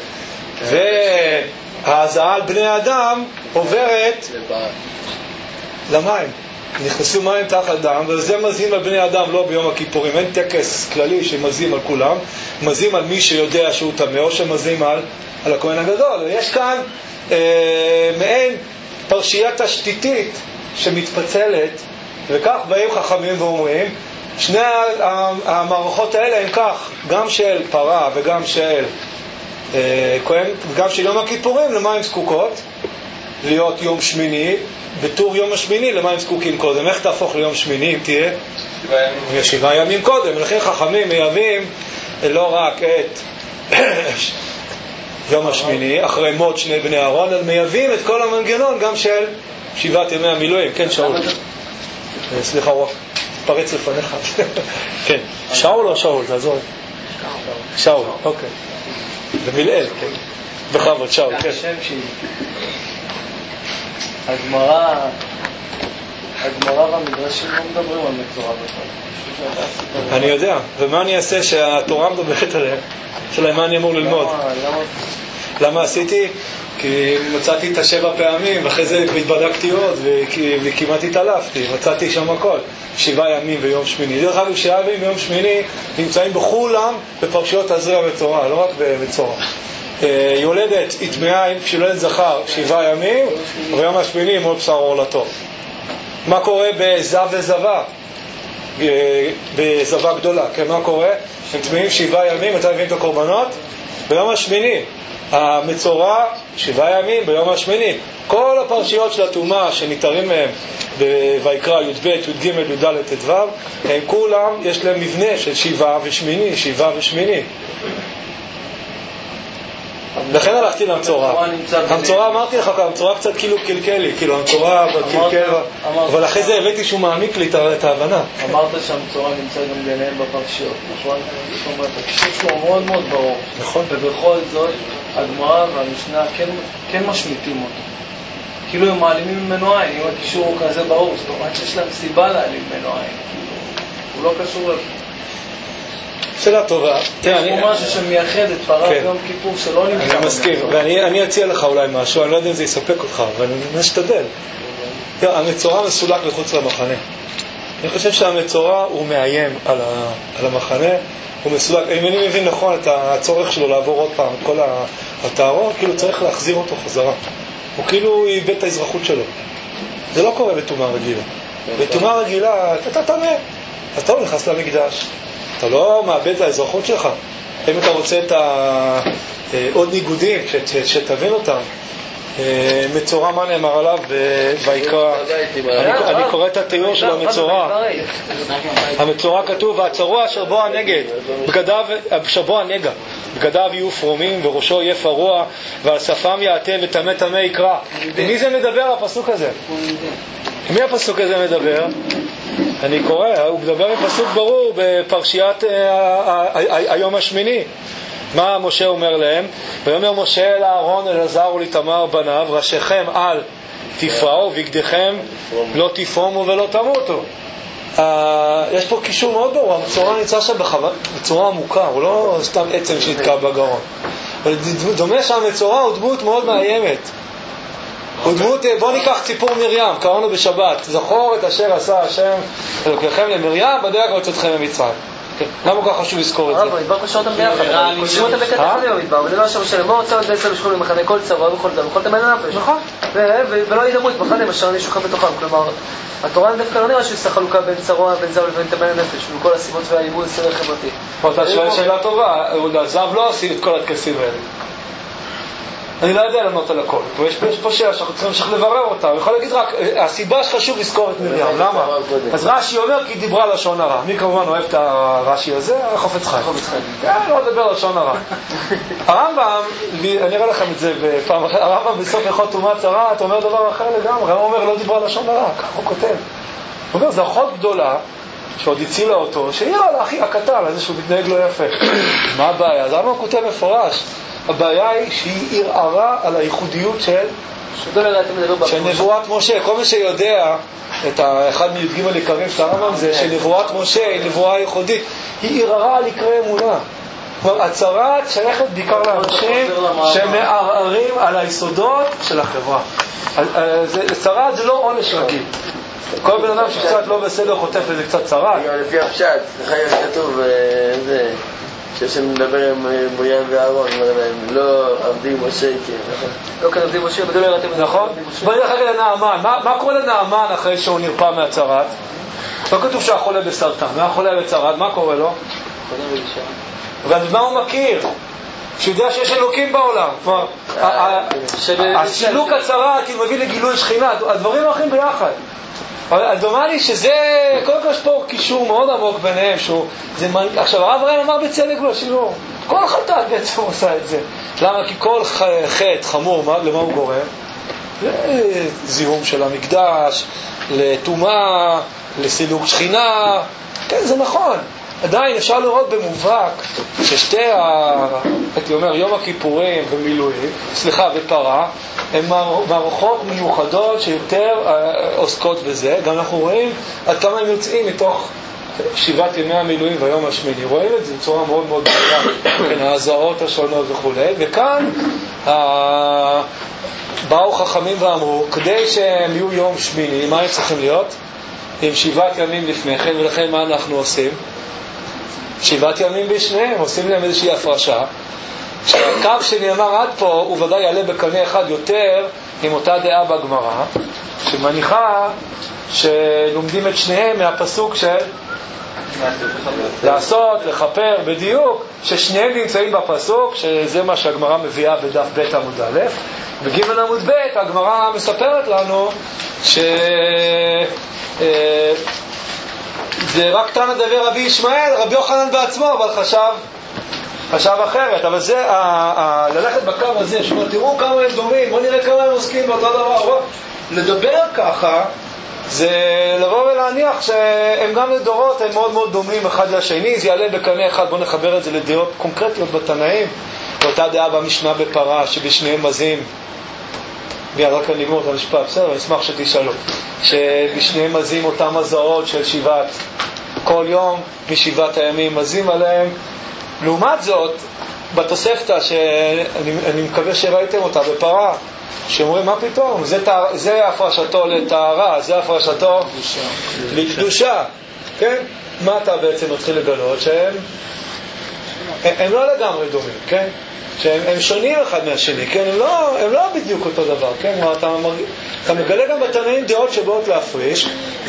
וההזעה על בני אדם עוברת למים. נכנסו מים תחת דם, וזה מזים על בני אדם לא ביום הכיפורים. אין טקס כללי שמזים על כולם, מזים על מי שיודע שהוא טמא, או שמזים על, על הכהן הגדול. יש כאן אה, מעין פרשייה תשתיתית שמתפצלת, וכך באים חכמים ואומרים, שני המערכות האלה הם כך, גם של פרה וגם של אה, כהן, גם של יום הכיפורים, למה הם זקוקות? להיות יום שמיני, בתור יום השמיני, למה הם זקוקים קודם? איך תהפוך ליום שמיני אם תהיה? שבעה ימים קודם. ולכן חכמים מייבים לא רק את יום השמיני, אחרי מות שני בני אהרון, אלא מייבים את כל המנגנון גם של שבעת ימי המילואים. כן, שאול. סליחה, הוא פרץ לפניך. כן. שאול או שאול? תעזור. שאול, אוקיי. במילאל, כן. בכבוד, שאול, כן. השם שלי. הגמרא, הגמרא והמדרשים לא מדברים על מצורע בכלל. אני יודע, ומה אני אעשה שהתורה מדברת עליהם? שאלה מה אני אמור ללמוד? למה עשיתי? כי מצאתי את השבע פעמים, ואחרי זה התבדקתי עוד, וכמעט התעלפתי, מצאתי שם הכל. שבעה ימים ויום שמיני. דרך אגב, שבעה ימים ויום שמיני נמצאים בכולם בפרשיות תזריע מצורע, לא רק במצורע. יולדת התמאה, כשילדת זכר, שבעה ימים, ויום השמיני מול בשר עורלתו. מה קורה בזב וזבה? בזבה גדולה, כן, מה קורה? הם תמאים שבעה ימים, מתי מביאים את הקורבנות? ביום השמיני. המצורע שבעה ימים ביום השמיני. כל הפרשיות של התאומה שניתרים מהם בויקרא י"ב, י"ג, י"ד, ט"ו, הם כולם יש להם מבנה של שבעה ושמיני, שבעה ושמיני. לכן הלכתי למצורע. המצורע, אמרתי לך, המצורע קצת כאילו קלקלי, כאילו המצורע קלקל, אבל אחרי זה הבאתי שהוא מעמיק לי את ההבנה. אמרת שהמצורע נמצא גם ביניהם בפרשיות, נכון? זאת אומרת, הקישור שלו מאוד מאוד ברור. נכון. ובכל זאת, הגמרא והמשנה כן משמיטים אותו. כאילו הם מעלימים ממנו עין, אם הקישור הוא כזה ברור, זאת אומרת שיש להם סיבה להעלים ממנו עין. הוא לא קשור לזה. שאלה טובה. יש פה משהו שמייחד את פרה ביום כיפור שלא נמצא. אני מסכים, ואני אציע לך אולי משהו, אני לא יודע אם זה יספק אותך, אבל אני משתדל. המצורע מסולק לחוץ למחנה. אני חושב שהמצורע הוא מאיים על המחנה, הוא מסולק. אם אני מבין נכון את הצורך שלו לעבור עוד פעם את כל התארון, כאילו צריך להחזיר אותו חזרה. הוא כאילו איבד את האזרחות שלו. זה לא קורה בתאומה רגילה. בתאומה רגילה אתה תמה, אז אתה לא נכנס למקדש. אתה לא מאבד את האזרחות שלך. אם אתה רוצה את עוד ניגודים, שתבין אותם. מצורע, מה נאמר עליו ויקרא? אני קורא את התיאור של המצורע. המצורע כתוב, והצרוע אשר בו הנגד, בגדיו, אשר בו הנגע, בגדיו יהיו פרומים וראשו יהיה פרוע, ועל שפם יעטה וטמא טמא יקרא. מי זה מדבר הפסוק הזה? מי הפסוק הזה מדבר? אני קורא, הוא מדבר בפסוק ברור בפרשיית היום השמיני. מה משה אומר להם? ויאמר משה אל אהרון אל אלעזר ולתמר בניו, ראשיכם אל תפרעו ובגדיכם לא תפרומו ולא תמותו. יש פה קישור מאוד ברור, המצורע נמצא שם בצורה עמוקה, הוא לא סתם עצם שנתקע בגרון. דומה שהמצורע הוא דמות מאוד מאיימת. הוא דמות, בוא ניקח ציפור מרים, קראנו בשבת, זכור את אשר עשה השם אלוקיכם למרים, בדרך הוצאתכם ממצרים. למה כל כך חשוב לזכור את זה? אבל מדבר קושר אותם ביחד, קושרים אותם בקטע אחד היום מדבר, ולא השם שלם, בואו רוצה עוד בעצם לשכון למחנה כל צבא וכל זה, וכל תמד הנפש. נכון. ולא ידמו את מחנה, אשר אני שוכב בתוכם, כלומר, התורה דווקא לא נראה שיש חלוקה בין צרוע, בין זב לבין תמד הנפש, וכל הסיבות והעיבוד סדר חברתי. אתה שואל שאלה טובה, זב לא עושים את כל התקסים האלה. אני לא יודע לענות על הכל. ויש פה שאלה שאנחנו צריכים להמשיך לברר אותה. הוא יכול להגיד רק, הסיבה שחשוב לזכור את מרים. למה? אז רש"י אומר כי דיברה לשון הרע. מי כמובן אוהב את הרש"י הזה? החופץ חיים. כן, לא לדבר לשון הרע. הרמב"ם, אני אראה לכם את זה בפעם אחרת, הרמב"ם בסוף הלכות טומאת צרעת אומר דבר אחר לגמרי. הרמב"ם אומר לא דיברה לשון הרע, כך הוא כותב. הוא אומר, זו אחות גדולה שעוד הצילה אותו, שהעירה לאחי הקטן, איזה שהוא מתנהג לא יפה. מה הבעיה? אז הרמב"ם כותב מפורש. הבעיה היא שהיא ערערה על הייחודיות של של נבואת משה. כל מי שיודע את אחד מי"ג עיקרים של הרמב"ם זה שנבואת משה היא נבואה ייחודית, היא ערערה על עיקרי אמונה. כלומר, הצרת שייכת בעיקר לאנשים שמערערים על היסודות של החברה. צרת זה לא עונש רגיל. כל בן אדם שקצת לא בסדר חוטף לזה קצת צרת. לפי הפשט, זה כתוב זה שהשם מדבר עם מרים ואהרון, לא עבדי משה, לא כאן עבדי משה, בגלל לא הראתם את זה. נכון? בואי נלך רגע לנעמן. מה קורה לנעמן אחרי שהוא נרפא מהצרת? לא כתוב שהחולה בסרטן, מה חולה בצרת? מה קורה לו? ואז מה הוא מכיר? שהוא יודע שיש אלוקים בעולם. השילוק הצרת הוא מביא לגילוי שכינה, הדברים הולכים ביחד. אבל דומה לי שזה, קודם כל יש פה קישור מאוד עמוק ביניהם, שהוא, זה, עכשיו הרב ראם אמר בצדק בשיעור, כל חטאת בעצם עושה את זה. למה? כי כל חטא חמור, מה, למה הוא גורם? לזיהום של המקדש, לטומאה, לסילוק שכינה, כן, זה נכון. עדיין אפשר לראות במובהק ששתי, ה... הייתי אומר, יום הכיפורים ומילואים, סליחה, ופרה, הן מערכות מיוחדות שיותר עוסקות בזה. גם אנחנו רואים עד כמה הם יוצאים מתוך שבעת ימי המילואים והיום השמיני. רואים את זה בצורה מאוד מאוד גדולה, כן, ההזעות השונות וכו'. וכאן ה... באו חכמים ואמרו, כדי שהם יהיו יום שמיני, מה הם צריכים להיות? עם שבעת ימים לפני כן, ולכן מה אנחנו עושים? שבעת ימים בשניהם, עושים להם איזושהי הפרשה. שהקו שנאמר עד פה, הוא ודאי יעלה בקנה אחד יותר עם אותה דעה בגמרא, שמניחה שלומדים את שניהם מהפסוק של לעשות, לחפר, בדיוק, ששניהם נמצאים בפסוק, שזה מה שהגמרא מביאה בדף ב' עמוד א', בג' עמוד ב' הגמרא מספרת לנו ש... זה רק תנא דבר רבי ישמעאל, רבי יוחנן בעצמו, אבל חשב, חשב אחרת. אבל זה, ה, ה, ללכת בקו הזה, שאומר, תראו כמה הם דומים, בואו נראה כמה הם עוסקים באותו דבר. לדבר ככה, זה לבוא ולהניח שהם גם לדורות, הם מאוד מאוד דומים אחד לשני, זה יעלה בקנה אחד. בואו נחבר את זה לדעות קונקרטיות בתנאים, ואותה דעה במשנה בפרה, שבשניהם מזים, מיד רק אני אגמור את המשפט, בסדר, אני אשמח שתשאלו, שבשניהם מזים אותם הזעות של שבעת, כל יום משבעת הימים מזים עליהם. לעומת זאת, בתוספתא, שאני מקווה שראיתם אותה בפרה, שאומרים מה פתאום, זה, זה הפרשתו לטהרה, זה הפרשתו לקדושה, כן? מה אתה בעצם מתחיל לגלות? שהם הם, הם לא לגמרי דומים, כן? שהם הם שונים אחד מהשני, כן? הם לא, הם לא בדיוק אותו דבר, כן? אתה, אתה מגלה גם בתנאים דעות שבאות להפריש,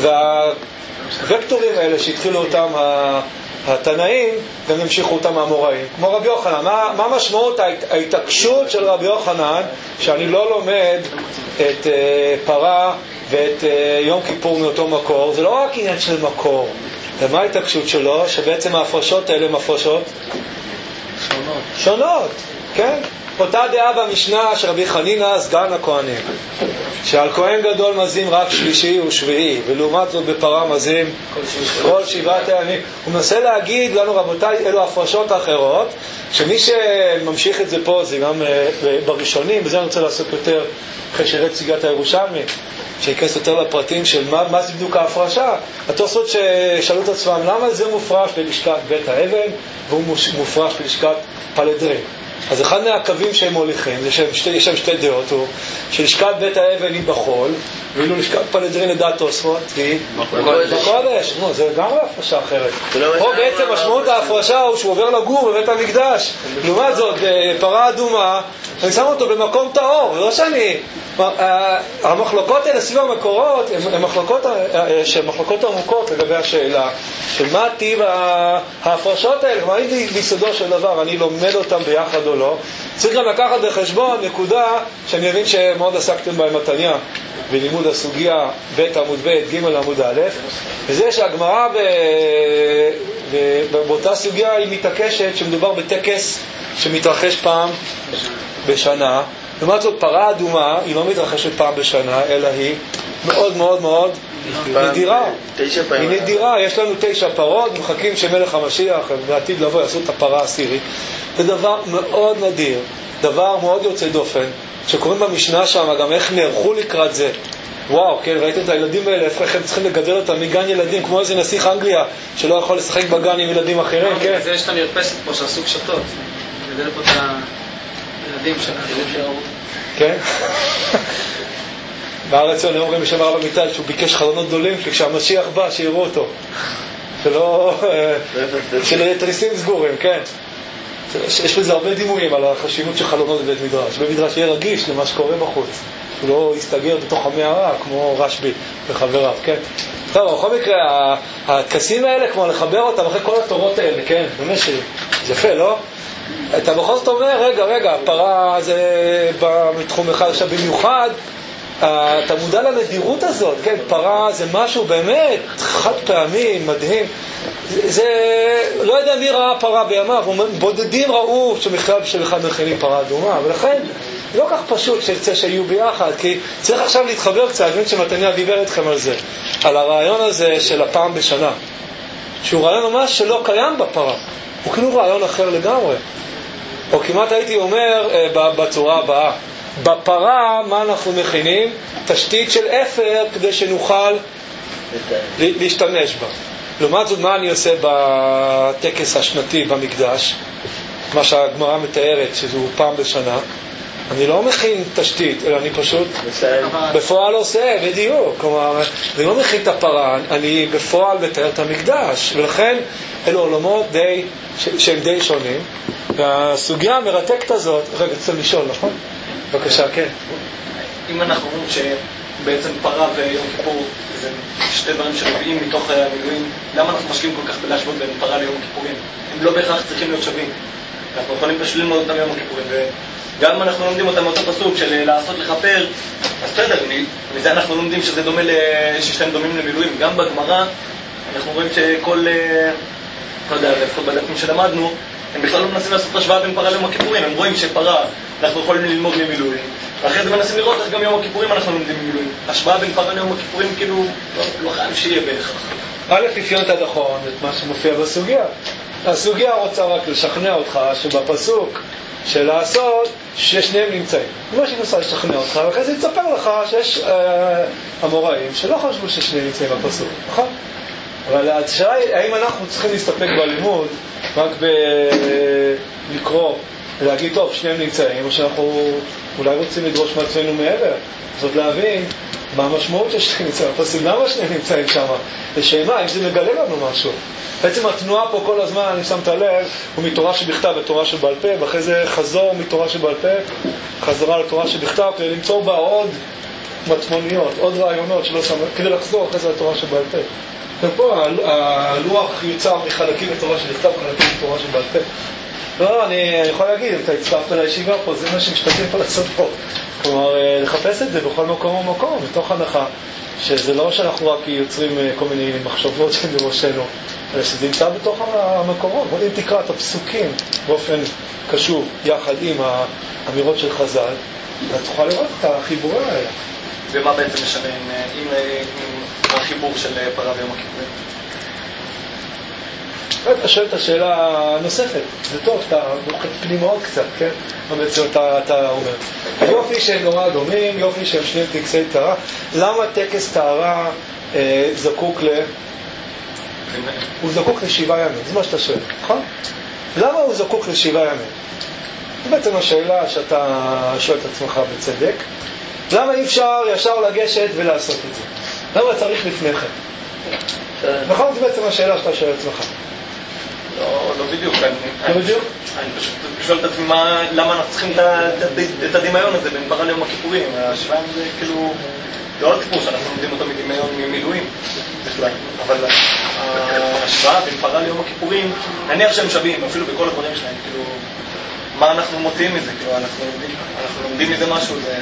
והוקטורים האלה שהתחילו אותם התנאים, גם המשיכו אותם האמוראים. כמו רבי יוחנן, מה, מה משמעות ההתעקשות של רבי יוחנן, שאני לא לומד את uh, פרה ואת uh, יום כיפור מאותו מקור? זה לא רק עניין של מקור. ומה ההתעקשות שלו? שבעצם ההפרשות האלה הן הפרשות שונות. שונות, כן? אותה דעה במשנה של רבי חנינא סגן הכהנים, שעל כהן גדול מזים רק שלישי ושביעי, ולעומת זאת בפרה מזים כל שבעת הימים. הוא מנסה להגיד לנו, רבותיי, אלו הפרשות האחרות, שמי שממשיך את זה פה זה גם בראשונים, בזה אני רוצה לעשות יותר אחרי שירת סוגת הירושלמי, שיכנס יותר לפרטים של מה, מה זה בדיוק ההפרשה. התוספות ששאלו את עצמם, למה זה מופרש בלשכת בית האבן והוא מופרש בלשכת פלדרין? אז אחד מהקווים שהם מוליכים, זה שיש שם שתי דעות, הוא שלשכת בית האבן היא בחול, ואילו לשכת פלדרין לדעת תוספות היא בקודש. זה גם הפרשה אחרת. פה בעצם משמעות ההפרשה הוא שהוא עובר לגור בבית המקדש. לעומת זאת, פרה אדומה, אני שם אותו במקום טהור, לא שאני... המחלוקות האלה סביב המקורות הן מחלוקות, מחלוקות עמוקות לגבי השאלה של מה טיב ההפרשות האלה, מה היא ביסודו של דבר, אני לומד אותם ביחד או לא. צריך גם לקחת בחשבון נקודה שאני מבין שמאוד עסקתם בה עם מתניה בלימוד הסוגיה ב' עמוד ב' ג' עמוד א', וזה שהגמרא ב... באותה סוגיה היא מתעקשת שמדובר בטקס שמתרחש פעם בשנה. לעומת זאת, פרה אדומה היא לא מתרחשת פעם בשנה, אלא היא מאוד מאוד מאוד נדירה. היא נדירה, יש לנו תשע פרות, מחכים שמלך המשיח בעתיד לבוא יעשו את הפרה העשירית. זה דבר מאוד נדיר, דבר מאוד יוצא דופן, שקוראים במשנה שם גם איך נערכו לקראת זה. וואו, כן, ראיתם את הילדים האלה, איך הם צריכים לגדל אותם מגן ילדים, כמו איזה נסיך אנגליה שלא יכול לשחק בגן עם ילדים אחרים, כן? זה יש את המרפסת פה שעשו קשתות, לגדל פה את הילדים שלנו. כן? בארץ לא אומרים בשם הרב עמיטל שהוא ביקש חלונות גדולים, כשהמשיח בא שיראו אותו, שלא שלא יהיה תריסים סגורים, כן? יש בזה הרבה דימויים על החשיבות של חלונות בבית מדרש. בבית מדרש יהיה רגיש למה שקורה בחוץ, הוא לא יסתגר בתוך המערה כמו רשב"י וחבריו, כן? טוב, בכל מקרה, הטקסים האלה, כמו לחבר אותם אחרי כל התורות האלה, כן? באמת שזה יפה, לא? אתה בכל זאת אומר, רגע, רגע, פרה זה בתחום אחד עכשיו במיוחד, אתה מודע לנדירות הזאת, כן? פרה זה משהו באמת חד פעמי, מדהים. זה, לא יודע מי ראה פרה בימיו, בודדים ראו שמכלל שבכלל מכינים פרה אדומה, ולכן לא כך פשוט שרצה שיהיו ביחד, כי צריך עכשיו להתחבר קצת, אני שמתניה דיבר אתכם על זה, על הרעיון הזה של הפעם בשנה. שהוא רעיון ממש שלא קיים בפרה. הוא כאילו רעיון אחר לגמרי. או כמעט הייתי אומר בצורה הבאה, בפרה מה אנחנו מכינים? תשתית של אפר כדי שנוכל להשתמש בה. לעומת זאת, מה אני עושה בטקס השנתי במקדש? מה שהגמרא מתארת, שזהו פעם בשנה. אני לא מכין תשתית, אלא אני פשוט בפועל עושה, בדיוק. כלומר, אני לא מכין את הפרה, אני בפועל מתאר את המקדש. ולכן, אלו עולמות די, שהם די שונים. והסוגיה המרתקת הזאת, רגע, צריך לשאול, נכון? בבקשה, כן. אם אנחנו אומרים שבעצם פרה ויום כיפור זה שתי דברים שנובעים מתוך המילואים, למה אנחנו משקיעים כל כך בלהשוות בין פרה ליום כיפורים? הם לא בהכרח צריכים להיות שווים. אנחנו יכולים פשוט ללמוד אותם יום הכיפורים, וגם אם אנחנו לומדים אותם מאותו פסוק של לעשות לכפר, אז בסדר, מזה אנחנו לומדים שזה דומה, ששתיים דומים למילואים. גם בגמרא אנחנו רואים שכל, לא יודע, לפחות בדפים שלמדנו, הם בכלל לא מנסים לעשות השוואה בין פרה ליום הכיפורים. הם רואים שפרה אנחנו יכולים ללמוד ממילואים, ואחרי זה מנסים לראות איך גם יום הכיפורים אנחנו לומדים ממילואים. השוואה בין פרה ליום הכיפורים כאילו לא חייב שיהיה בהכרח. א', אפיון את הדחון, את מה שמופיע בסוגיה. הסוגיה רוצה רק לשכנע אותך שבפסוק של לעשות ששניהם נמצאים. כמו שהיא רוצה לשכנע אותך, ואחרי זה יצפר לך שיש אה, המוראים שלא חשבו ששניהם נמצאים בפסוק, נכון? אבל השאלה היא, האם אנחנו צריכים להסתפק בלימוד רק בלקרוא ולהגיד, טוב, שניהם נמצאים, או שאנחנו אולי רוצים לדרוש מעצמנו מעבר, זאת להבין מה המשמעות של שניהם נמצאים בפסוק, למה שניהם נמצאים שם, לשאלה, אם זה מגלה לנו משהו. בעצם התנועה פה כל הזמן, אני שמת לב, הוא מתורה שבכתב ותורה שבעל פה, ואחרי זה חזור מתורה שבעל פה, חזרה לתורה שבכתב, כדי למצוא בה עוד מטמוניות, עוד רעיונות שלא שם, כדי לחזור אחרי זה לתורה שבעל פה. ופה הלוח יוצר מחלקים לתורה שבכתב, חלקים לתורה שבעל פה. לא, אני יכול להגיד, אם אתה הצטרפת לישיבה פה, זה מה שמשתתפים פה לעשות פה. כלומר, לחפש את זה בכל מקום ומקום, מתוך הנחה, שזה לא שאנחנו רק יוצרים כל מיני מחשבות שהן בראשנו, אלא שזה נמצא בתוך המקורות. אם תקרא את הפסוקים באופן קשור יחד עם האמירות של חז"ל, אתה תוכל לראות את החיבורים האלה. ומה בעצם משנה עם, עם החיבור של פרה ויום הכיפורים? אתה שואל את השאלה הנוספת, זה טוב, אתה פנימות קצת, כן? בעצם אתה, אתה אומר. יופי שהם נורא דומים, יופי שהם שני טקסי טהרה. למה טקס טהרה אה, זקוק ל... הוא זקוק לשבעה ימים, זה מה שאתה שואל, נכון? למה הוא זקוק לשבעה ימים? זה בעצם השאלה שאתה שואל את עצמך בצדק. למה אי אפשר ישר לגשת ולעשות את זה? למה צריך לפני כן? נכון, זה בעצם השאלה שאתה שואל את עצמך. לא, לא בדיוק. לא בדיוק? אני פשוט שואל את עצמי למה אנחנו צריכים את הדמיון הזה בין פרה ליום הכיפורים. השבעה זה כאילו... זה עוד סיפור שאנחנו לומדים אותו מדמיון ממילואים בכלל. אבל ההשוואה בין פרה ליום הכיפורים, נניח שהם שווים, אפילו בכל הדברים שלהם, כאילו... מה אנחנו מוצאים מזה? כאילו, אנחנו לומדים מזה משהו, זה...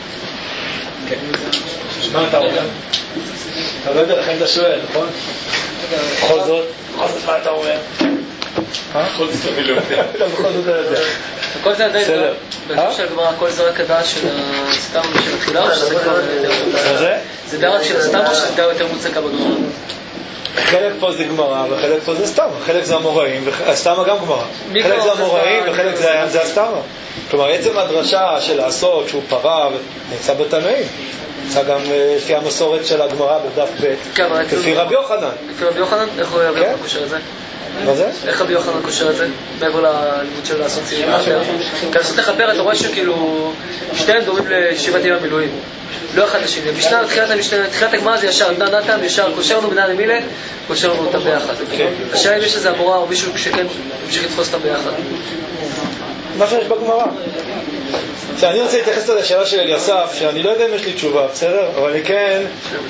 מה אתה אומר? אתה לא יודע לכם אתה שואל, נכון? בכל זאת? בכל זאת מה אתה אומר? בכל זאת אני לא יודע. בכל זאת אתה יודע. הכל זה עדיין, בסוף של הגמרא, הכל זה רק הדעת של הסתם של התחילה, או שזה כבר יותר... זה דעת של הסתם או שזה דעת יותר מוצקה בגמרא? חלק פה זה גמרא וחלק פה זה סתם, חלק זה המוראים והסתמה גם גמרא, חלק זה המוראים וחלק זה הסתמה. כלומר עצם הדרשה של לעשות שהוא פרה נמצא בתנאים, נמצא גם לפי המסורת של הגמרא בדף ב' לפי רבי יוחנן. לפי רבי יוחנן? איך רבי יוחנן קושר את זה? מה זה? איך רבי יוחנן קושר את זה? מעבר ללימוד של לעשות צירים אחר. כי לעשות לכפר אתה רואה שכאילו שתיהם דומים לשבעת ימי המילואים, לא אחד לשני. בשנה תחילת הגמרא זה ישר נתן ישר קושרנו בנעל מילה, קושרנו אותם ביחד. השאלה אם יש איזה המורה או מישהו שכן ממשיך לתפוס אותם ביחד. מה שיש בגמרא. אני רוצה להתייחס לשאלה של אליסף, שאני לא יודע אם יש לי תשובה, בסדר? אבל אני כן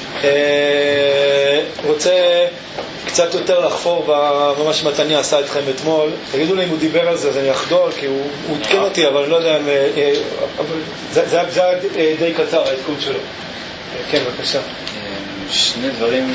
רוצה קצת יותר לחפור במה שמתניה עשה אתכם אתמול. תגידו לי אם הוא דיבר על זה, אז אני אחדול, כי הוא עדכן אותי, אבל אני לא יודע אם... זה היה די קצר, העדכון שלו. כן, בבקשה. שני דברים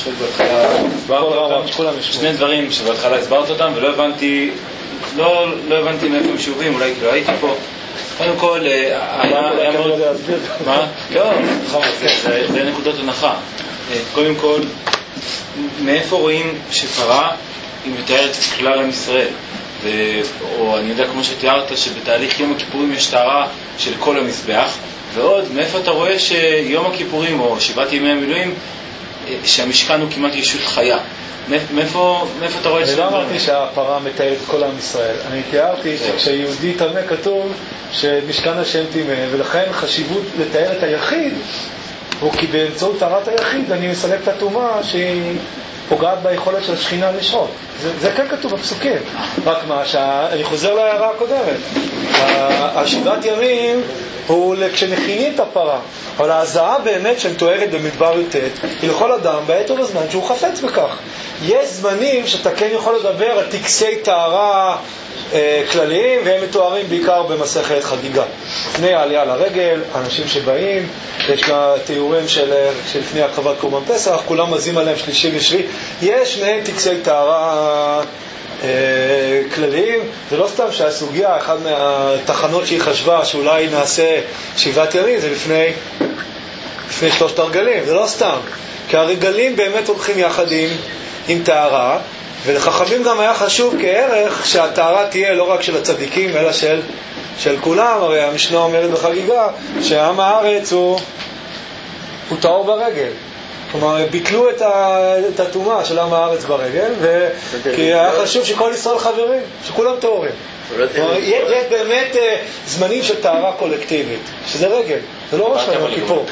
שני דברים שבהתחלה הסברת אותם ולא הבנתי לא הבנתי מאיפה הם שיעורים, אולי כאילו הייתי פה. קודם כל היה מאוד... מה? לא, זה נקודות הנחה. קודם כל מאיפה רואים שפרה היא מתארת את כלל עם ישראל? ו... או אני יודע כמו שתיארת שבתהליך יום הכיפורים יש טהרה של כל המזבח, ועוד מאיפה אתה רואה שיום הכיפורים או שבעת ימי המילואים שהמשכן הוא כמעט ישות חיה? מאיפה, מאיפה אתה רואה את זה? אני לא אמרתי שהפרה מתארת את כל עם ישראל. אני תיארתי שכשיהודי תמה כתוב שמשכן השם תמה, ולכן חשיבות לתאר את היחיד הוא כי באמצעות טהרת היחיד אני מסלק את התאומה שהיא פוגעת ביכולת של השכינה לשרות. זה, זה כן כתוב בפסוקים. רק מה, שאני חוזר להערה הקודמת. השבעת ימים הוא כשנכינים את הפרה. אבל ההזעה באמת שמתוארת במדבר י"ט היא לכל אדם בעת ובזמן שהוא חפץ בכך. יש זמנים שאתה כן יכול לדבר על טקסי טהרה אה, כלליים, והם מתוארים בעיקר במסכת חגיגה. לפני העלייה לרגל, אנשים שבאים, יש לה תיאורים של, של לפני הקרבת קורבן פסח, כולם מזים עליהם שלישי ושביעי. יש מהם טקסי טהרה אה, כלליים. זה לא סתם שהסוגיה, אחת מהתחנות שהיא חשבה שאולי נעשה שבעת ימים, זה לפני, לפני שלושת הרגלים. זה לא סתם. כי הרגלים באמת הולכים יחד עם, עם טהרה, ולחכמים גם היה חשוב כערך שהטהרה תהיה לא רק של הצדיקים, אלא של, של כולם. הרי המשנה אומרת בחגיגה שעם הארץ הוא, הוא טהור ברגל. כלומר, ביטלו את, ה, את התאומה של עם הארץ ברגל, ו... כי היה חשוב שכל ישראל חברים, שכולם טהורים. יש באמת זמנים של טהרה קולקטיבית, שזה רגל, זה לא ראש לנו כיפור.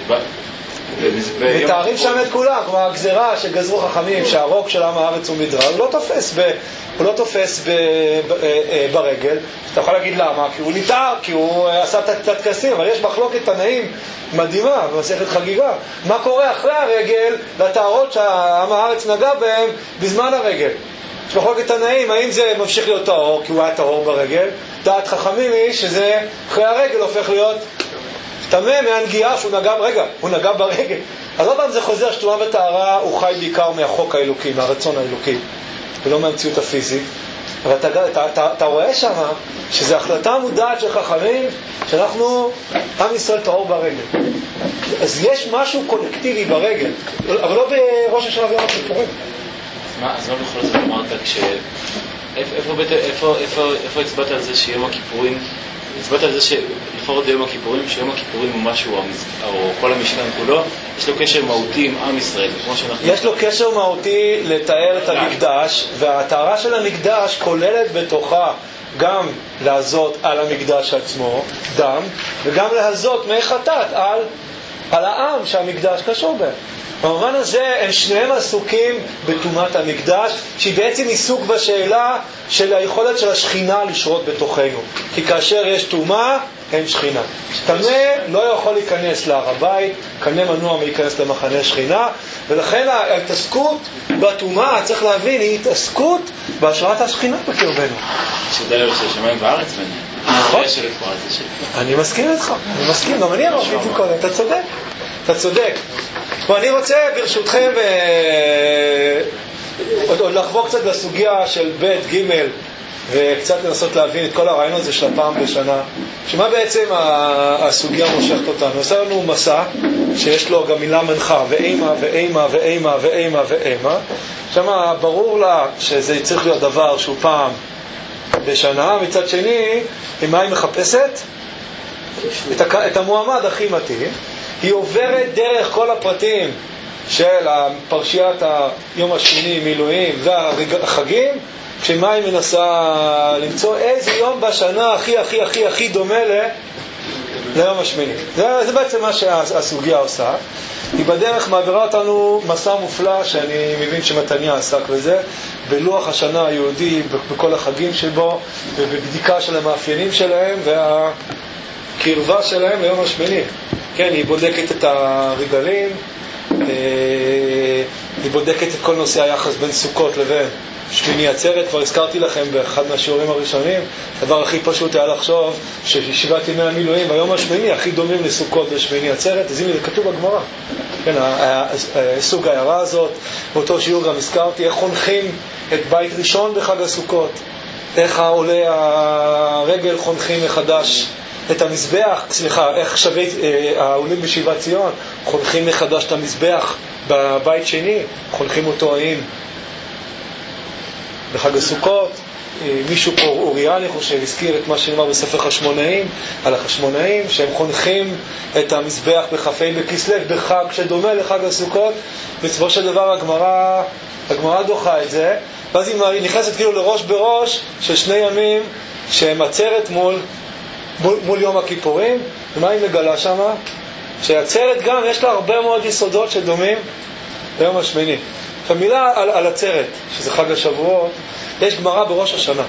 מתארים שם את כולם, כמו הגזרה שגזרו חכמים שהרוק של עם הארץ הוא מדרג, הוא לא תופס, ב, הוא לא תופס ב, ב, ברגל. אתה יכול להגיד למה? כי הוא ניתר, כי הוא עשה את הטקסים, אבל יש מחלוקת תנאים מדהימה במסכת חגיגה. מה קורה אחרי הרגל לטהרות שהעם הארץ נגע בהם בזמן הרגל? יש מחלוקת תנאים, האם זה ממשיך להיות טהור כי הוא היה טהור ברגל? דעת חכמים היא שזה אחרי הרגל הופך להיות תמה מהנגיעה שהוא נגע, רגע, הוא נגע ברגל. אז עוד פעם זה חוזר שטומאה וטהרה הוא חי בעיקר מהחוק האלוקי, מהרצון האלוקי, ולא מהמציאות הפיזית. אבל אתה, אתה, אתה, אתה רואה שם שזו החלטה מודעת של חכמים שאנחנו, עם ישראל טהור ברגל. אז יש משהו קולקטיבי ברגל, אבל לא בראש השנה ויום הכיפורים. אז מה בכל זאת אמרת כש... איפה הצבעת על זה שיום הכיפורים, הצבעת על זה שלפחות ביום הכיפורים, שיום הכיפורים הוא משהו, או כל המשכן כולו, יש לו קשר מהותי עם עם ישראל, כמו שאנחנו... יש לו קשר מהותי לתאר את המקדש, והטהרה של המקדש כוללת בתוכה גם להזות על המקדש עצמו, דם, וגם להזות מי חטאת על, על העם שהמקדש קשור בהם. במובן הזה הם שניהם עסוקים בתאומת המקדש, שהיא בעצם עיסוק בשאלה של היכולת של השכינה לשרות בתוכנו. כי כאשר יש תאומה, אין שכינה. תמה לא יכול להיכנס להר הבית, קנה מנוע מלהיכנס למחנה שכינה, ולכן ההתעסקות בתאומה, צריך להבין, היא התעסקות בהשראת השכינה בקרבנו. שדה לב של שמיים וארץ בני. נכון. אני מסכים איתך, אני מסכים, גם אני אמרתי את זה קודם, אתה צודק, אתה צודק. ואני רוצה ברשותכם עוד, עוד לחבור קצת לסוגיה של ב' ג' וקצת לנסות להבין את כל הרעיון הזה של הפעם בשנה, שמה בעצם הסוגיה מושכת אותנו. עושה לנו מסע שיש לו גם מילה מנחה, ואימה ואימה ואימה ואימה ואימה. שמה ברור לה שזה צריך להיות דבר שהוא פעם בשנה. מצד שני, מה היא מחפשת? את, את המועמד הכי מתאים. היא עוברת דרך כל הפרטים של פרשיית היום השמיני, מילואים והחגים, כשמה היא מנסה למצוא איזה יום בשנה הכי הכי הכי הכי דומה ל... ליום השמיני. זה, זה בעצם מה שהסוגיה עושה. היא בדרך מעבירה אותנו מסע מופלא שאני מבין שמתניה עסק בזה, בלוח השנה היהודי, בכל החגים שבו, ובבדיקה של המאפיינים שלהם והקרבה שלהם ליום השמיני. כן, היא בודקת את הרגלים, היא בודקת את כל נושא היחס בין סוכות לבין שמיני עצרת. כבר הזכרתי לכם באחד מהשיעורים הראשונים, הדבר הכי פשוט היה לחשוב ששבעת ימי המילואים, היום השמיני הכי דומים לסוכות ושמיני עצרת. אז הנה זה כתוב בגמרא. כן, סוג ההערה הזאת, באותו שיעור גם הזכרתי איך חונכים את בית ראשון בחג הסוכות, איך העולה הרגל חונכים מחדש את המזבח, סליחה, איך שווה אה, העולים בשיבת ציון, חונכים מחדש את המזבח בבית שני, חונכים אותו האם בחג הסוכות. מישהו פה, אוריה אני חושב, הזכיר את מה שנאמר בספר חשמונאים, על החשמונאים, שהם חונכים את המזבח בחפי בכסלו, בחג שדומה לחג הסוכות. בסופו של דבר הגמרא, הגמרא דוחה את זה, ואז היא נכנסת כאילו לראש בראש של שני ימים שהם עצרת מול, מול, מול יום הכיפורים. ומה היא מגלה שמה? שהעצרת גם יש לה הרבה מאוד יסודות שדומים ליום השמיני. המילה על, על עצרת, שזה חג השבועות, יש גמרא בראש השנה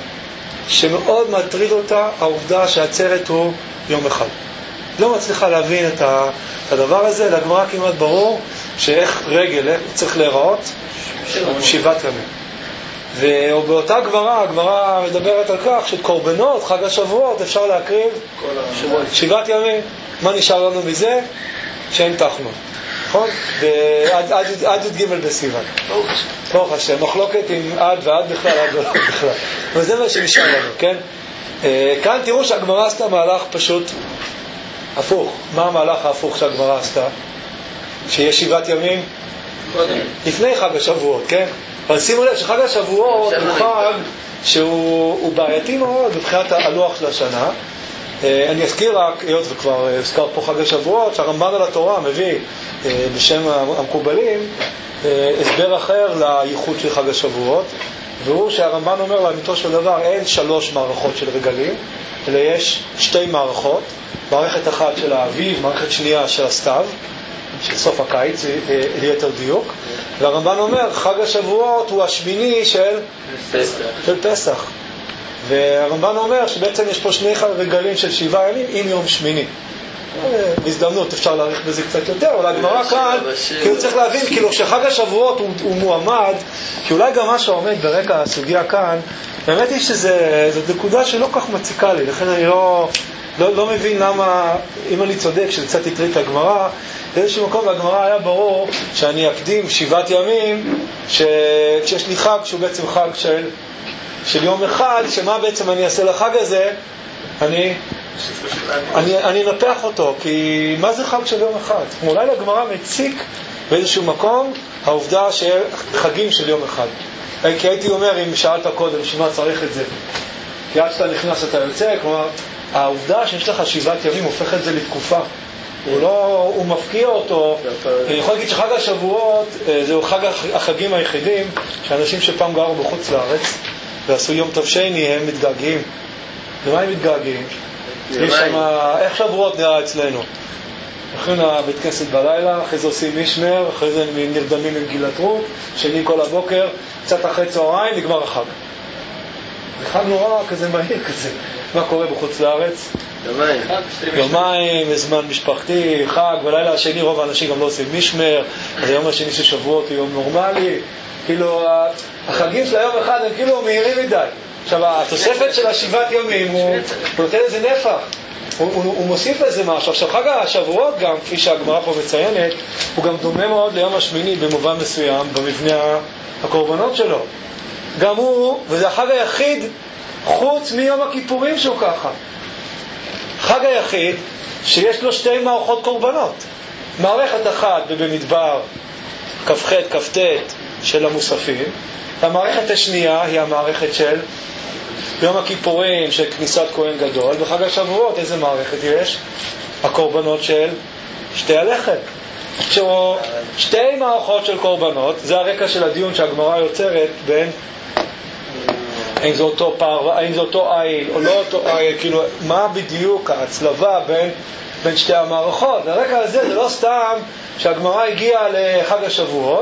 שמאוד מטריד אותה העובדה שהעצרת הוא יום אחד. לא מצליחה להבין את הדבר הזה. לגמרא כמעט ברור שאיך רגל צריך להיראות שבעת ימים. ובאותה גמרא, הגמרא מדברת על כך שקורבנות חג השבועות אפשר להקריב שבעת ימים. מה נשאר לנו מזה? שאין תחנו, נכון? ועד עד, עד י"ג בסיוון. ברוך השם, מחלוקת עם עד ועד בכלל, עד ועד בכלל. וזה מה שנשאר לנו, כן? כאן תראו שהגמרא עשתה מהלך פשוט הפוך. מה המהלך ההפוך שהגמרא עשתה? שיש שבעת ימים לפני חג השבועות, כן? אבל שימו לב שחג השבועות הוא חג שהוא בעייתי מאוד מבחינת הלוח של השנה. אני אזכיר רק, היות וכבר הזכר פה חג השבועות, שהרמב"ן על התורה מביא בשם המקובלים הסבר אחר לייחוד של חג השבועות, והוא שהרמב"ן אומר לאמיתו של דבר אין שלוש מערכות של רגלים, אלא יש שתי מערכות, מערכת אחת של האביב, מערכת שנייה של הסתיו, של סוף הקיץ ליתר דיוק. והרמב"ן אומר חג השבועות הוא השמיני של פסח, של פסח. והרמב"ן אומר שבעצם יש פה שני רגלים של שבעה ימים עם יום שמיני. בהזדמנות אפשר להאריך בזה קצת יותר, אבל הגמרא כאן כאילו צריך להבין כאילו שחג השבועות הוא, הוא מועמד, כי אולי גם מה שעומד ברקע הסוגיה כאן באמת היא שזו נקודה שלא כך מציקה לי, לכן אני לא, לא, לא מבין למה, אם אני צודק שזה קצת יטריד את הגמרא, באיזשהו מקום בהגמרא היה ברור שאני אקדים שבעת ימים ש... כשיש לי חג שהוא בעצם חג של, של יום אחד, שמה בעצם אני אעשה לחג הזה? אני אני, אני נפח אותו, כי מה זה חג של יום אחד? אולי לגמרא מציק באיזשהו מקום העובדה שחגים של יום אחד. כי הייתי אומר, אם שאלת קודם שמה צריך את זה, כי עד שאתה נכנס אתה יוצא, כלומר העובדה שיש לך שבעת ימים הופך את זה לתקופה, הוא לא, הוא מפקיע אותו. אני יכול להגיד שחג השבועות זהו חג החגים היחידים שאנשים שפעם גרו בחוץ לארץ ועשו יום תבשני הם מתגעגעים. למה הם מתגעגעים? יש שמה, איך שבועות נראה אצלנו? הולכים לבית כנסת בלילה, אחרי זה עושים משמר, אחרי זה נרדמים עם גילת רות, שני כל הבוקר, קצת אחרי צהריים, נגמר החג. זה חג נורא כזה מהיר כזה. מה קורה בחוץ לארץ? יומיים. יומיים, זמן משפחתי, חג, בלילה השני רוב האנשים גם לא עושים משמר, אז היום השני של שבועות הוא יום נורמלי. כאילו, החגים של היום אחד הם כאילו מהירים מדי. עכשיו, התוספת של השבעת ימים, הוא, הוא נותן איזה נפח, הוא, הוא, הוא מוסיף לזה משהו. עכשיו, חג השבועות גם, כפי שהגמרא פה מציינת, הוא גם דומה מאוד ליום השמיני במובן מסוים, במבנה הקורבנות שלו. גם הוא, וזה החג היחיד, חוץ מיום הכיפורים שהוא ככה. חג היחיד שיש לו שתי מערכות קורבנות. מערכת אחת במדבר, כ"ח כ"ט של המוספים, והמערכת השנייה היא המערכת של יום הכיפורים, של כניסת כהן גדול. בחג השבועות איזה מערכת יש? הקורבנות של שתי הלחם. שתי מערכות של קורבנות, זה הרקע של הדיון שהגמרא יוצרת בין האם זה אותו פר, האם זה אותו עיל או לא אותו עיל, כאילו מה בדיוק ההצלבה בין, בין שתי המערכות. הרקע הזה זה לא סתם שהגמרא הגיעה לחג השבועות.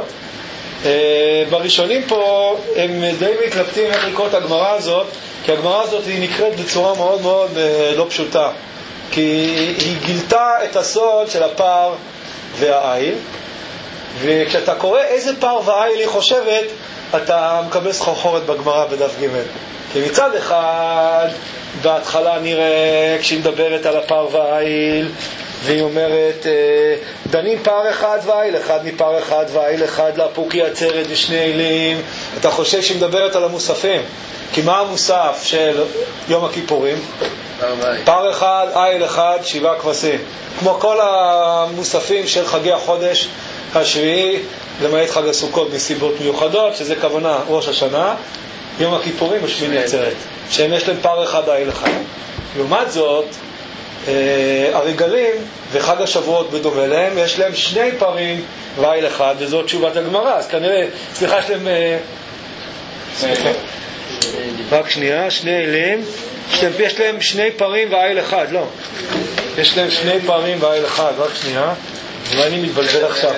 בראשונים פה הם די מתלבטים איך לקרוא את הגמרא הזאת, כי הגמרא הזאת היא נקראת בצורה מאוד מאוד לא פשוטה, כי היא גילתה את הסוד של הפר והעיל, וכשאתה קורא איזה פר והעיל היא חושבת, אתה מקבל סחרחורת בגמרא בדף ג'. כי מצד אחד בהתחלה נראה כשהיא מדברת על הפר והעיל, והיא אומרת דנים פר אחד ועיל אחד, מפר אחד ועיל אחד לאפוקי עצרת ושני עילים. אתה חושב שהיא מדברת על המוספים, כי מה המוסף של יום הכיפורים? פר אחד, איל אחד, שבעה כבשים. כמו כל המוספים של חגי החודש השביעי, למעט חג הסוכות מסיבות מיוחדות, שזה כוונה ראש השנה, יום הכיפורים ושמיני עצרת, שהם יש להם פר אחד, איל אחד. לעומת זאת, הרגלים וחג השבועות בדומה להם, יש להם שני פרים ואיל אחד, וזאת תשובת הגמרא. אז כנראה, סליחה, יש להם... סליחה. רק שנייה, שני אילים, יש להם שני פרים ואיל אחד, לא. יש להם שני פרים ואיל אחד, רק שנייה. ואני מתבלבל עכשיו.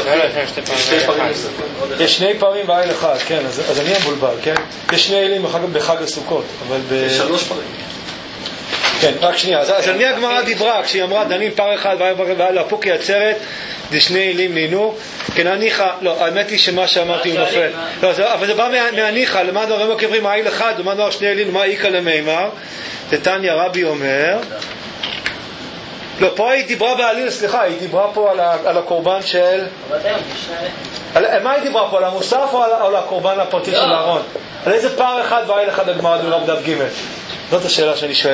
יש שני פרים ואיל אחד, כן, אז אני מבולבל, כן? יש שני אילים בחג הסוכות, אבל ב... שלוש פרים. כן, רק שנייה. אז על מי הגמרא דיברה כשהיא אמרה דנים פר אחד ואיל הפוקי עצרת דשני אילים נינו? כן, הניחה, לא, האמת היא שמה שאמרתי הוא נופל. אבל זה בא מהניחה, למה דברים לא קברים איל אחד, ומה דבר שני אילים, ומה איקה למימר? תתניא רבי אומר... לא, פה היא דיברה בעליל, סליחה, היא דיברה פה על, ה, על הקורבן של... על, מה היא דיברה פה? על המוסף או על, על הקורבן הפרטי של אהרון? על איזה פר אחד ואיל אחד הגמרא דיברה בדף ג'? זאת השאלה שאני שואל.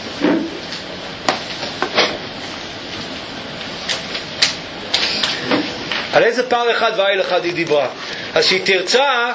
על איזה פר אחד ואיל אחד היא דיברה? אז שהיא תרצה...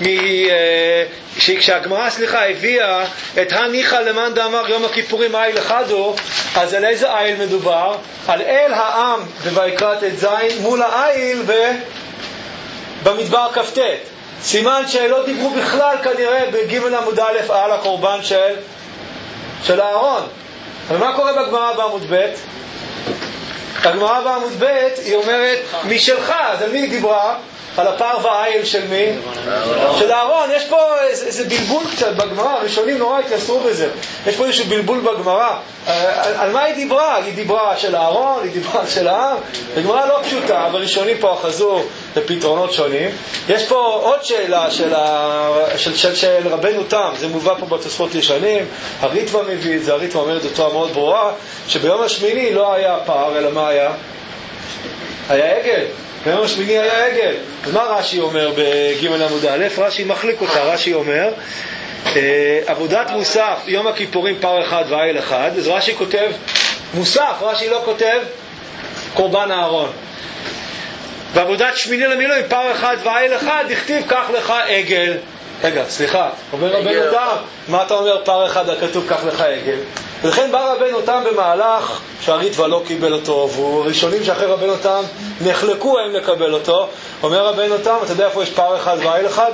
כשהגמרא סליחה הביאה את הניחה למאן דאמר יום הכיפורים איל אחד הוא, אז על איזה איל מדובר? על אל העם בויקרא ט"ז מול האיל במדבר כ"ט. סימן שלא דיברו בכלל כנראה בג' עמוד א' על הקורבן של של אהרון. אבל מה קורה בגמרא בעמוד ב'? הגמרא בעמוד ב' היא אומרת משלך, אז על מי היא דיברה? על הפר והאיל של מי? של אהרון. יש פה איזה, איזה בלבול קצת בגמרא, הראשונים נורא התייסרו בזה. יש פה איזשהו בלבול בגמרא. על, על מה היא דיברה? היא דיברה של אהרון, היא דיברה של העם. בגמרא לא פשוטה, אבל ראשונים פה אחזו לפתרונות שונים. יש פה עוד שאלה של, ה, של, של, של רבנו תם, זה מובא פה בתוספות ישנים, הריטב"א מביא את זה, הריטב"א אומרת אותו מאוד ברורה, שביום השמיני לא היה פר, אלא מה היה? היה עגל. ביום השמיני היה עגל. אז מה רש"י אומר בג' עמוד א'? רש"י מחליק אותה. רש"י אומר עבודת מוסף יום הכיפורים פר אחד ואיל אחד. אז רש"י כותב מוסף, רש"י לא כותב קורבן אהרון. בעבודת שמיני למילואים פר אחד ואיל אחד דכתיב קח לך עגל. רגע, סליחה, אומר רבנו תם, מה אתה אומר פר אחד הכתוב קח לך עגל? ולכן בא רבנו תם במהלך שהריטב"א לא קיבל אותו, והוא הראשונים שאחרי רבנו תם נחלקו האם לקבל אותו. אומר רבנו תם, אתה יודע איפה יש פר אחד ואיל אחד?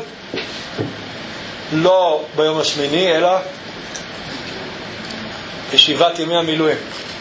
לא ביום השמיני, אלא בשבעת ימי המילואים.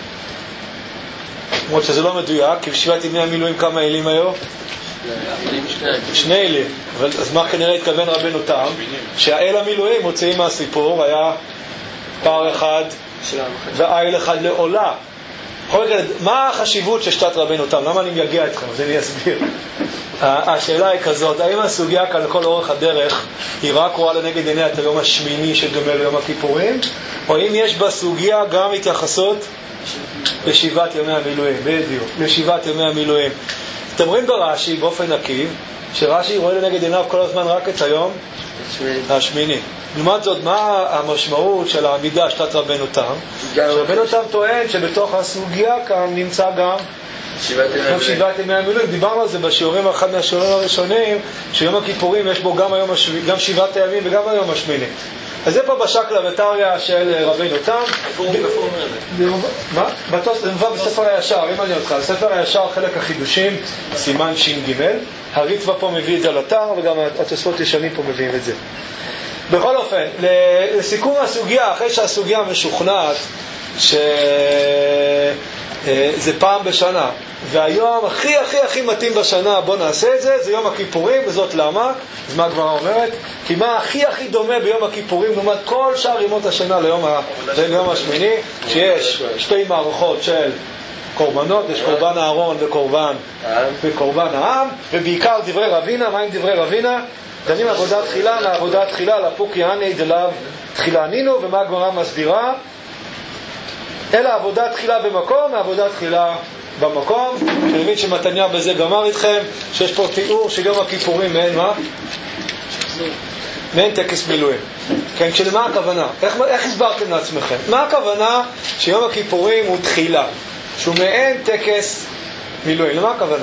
למרות שזה לא מדויק, כי בשבעת ימי המילואים כמה אילים היו? שני אילים. אבל אז מה כנראה התכוון רבנו תם? שהאל המילואים מוצאים מהסיפור היה פר אחד ואיל אחד לעולה. מה החשיבות של שתת רבנו תם? למה אני מייגע אתכם? אז אני אסביר. השאלה היא כזאת, האם הסוגיה כאן לכל אורך הדרך היא רק רואה לנגד עיניה את היום השמיני שדומה ליום הכיפורים, או אם יש בסוגיה גם התייחסות לשבעת ימי המילואים? בדיוק, לשבעת ימי המילואים. אתם רואים ברש"י באופן עקיף שרש"י רואה לנגד עיניו כל הזמן רק את היום השמיני. לעומת זאת, מה המשמעות של העמידה שתת רבנו תם? רבנו תם טוען שבתוך הסוגיה כאן נמצא גם שבעת ימי המילואים. דיברנו על זה בשיעורים, אחד מהשיעורים הראשונים, שיום הכיפורים יש בו גם היום השמיני, גם שבעת הימים וגם היום השמיני. אז זה פה בשקלא וטריא של רבנו תם. מה? זה מובא בספר הישר, אם אני אותך, בספר הישר חלק החידושים, סימן ש"ג. הריטב"א פה מביא את זה לאתר, וגם התוספות ישנים פה מביאים את זה. בכל אופן, לסיכום הסוגיה, אחרי שהסוגיה משוכנעת שזה פעם בשנה, והיום הכי הכי הכי מתאים בשנה, בוא נעשה את זה, זה יום הכיפורים, וזאת למה? אז מה הגמרא אומרת? כי מה הכי הכי דומה ביום הכיפורים לעומת כל שאר ימות השנה ליום, ה... ליום השמיני, שיש שתי מערכות של קורבנות, יש קורבן אהרון וקורבן, וקורבן העם, ובעיקר דברי רבינה. מה עם דברי רבינה? דנים עבודת תחילה מעבודת תחילה לפוק יעני דלאו תחילה נינו. ומה הגמרא מסבירה? אלא עבודת תחילה במקום, עבודת תחילה במקום. אני מבין שמתניה בזה גמר איתכם, שיש פה תיאור של יום הכיפורים מעין מה? מעין טקס מילואים. כן, כשלמה הכוונה? איך, איך הסברתם לעצמכם? מה הכוונה שיום הכיפורים הוא תחילה? שהוא מעין טקס מילואים. למה הכוונה?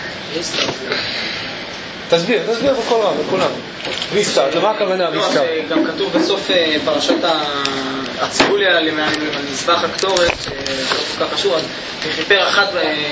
תסביר, תסביר בכל רב, בכולם. ויסטארט, למה הכוונה ויסטארט? גם כתוב בסוף פרשת הציווי למזבח הקטורת, שלא כל כך חשוב, אז וכיפר אחת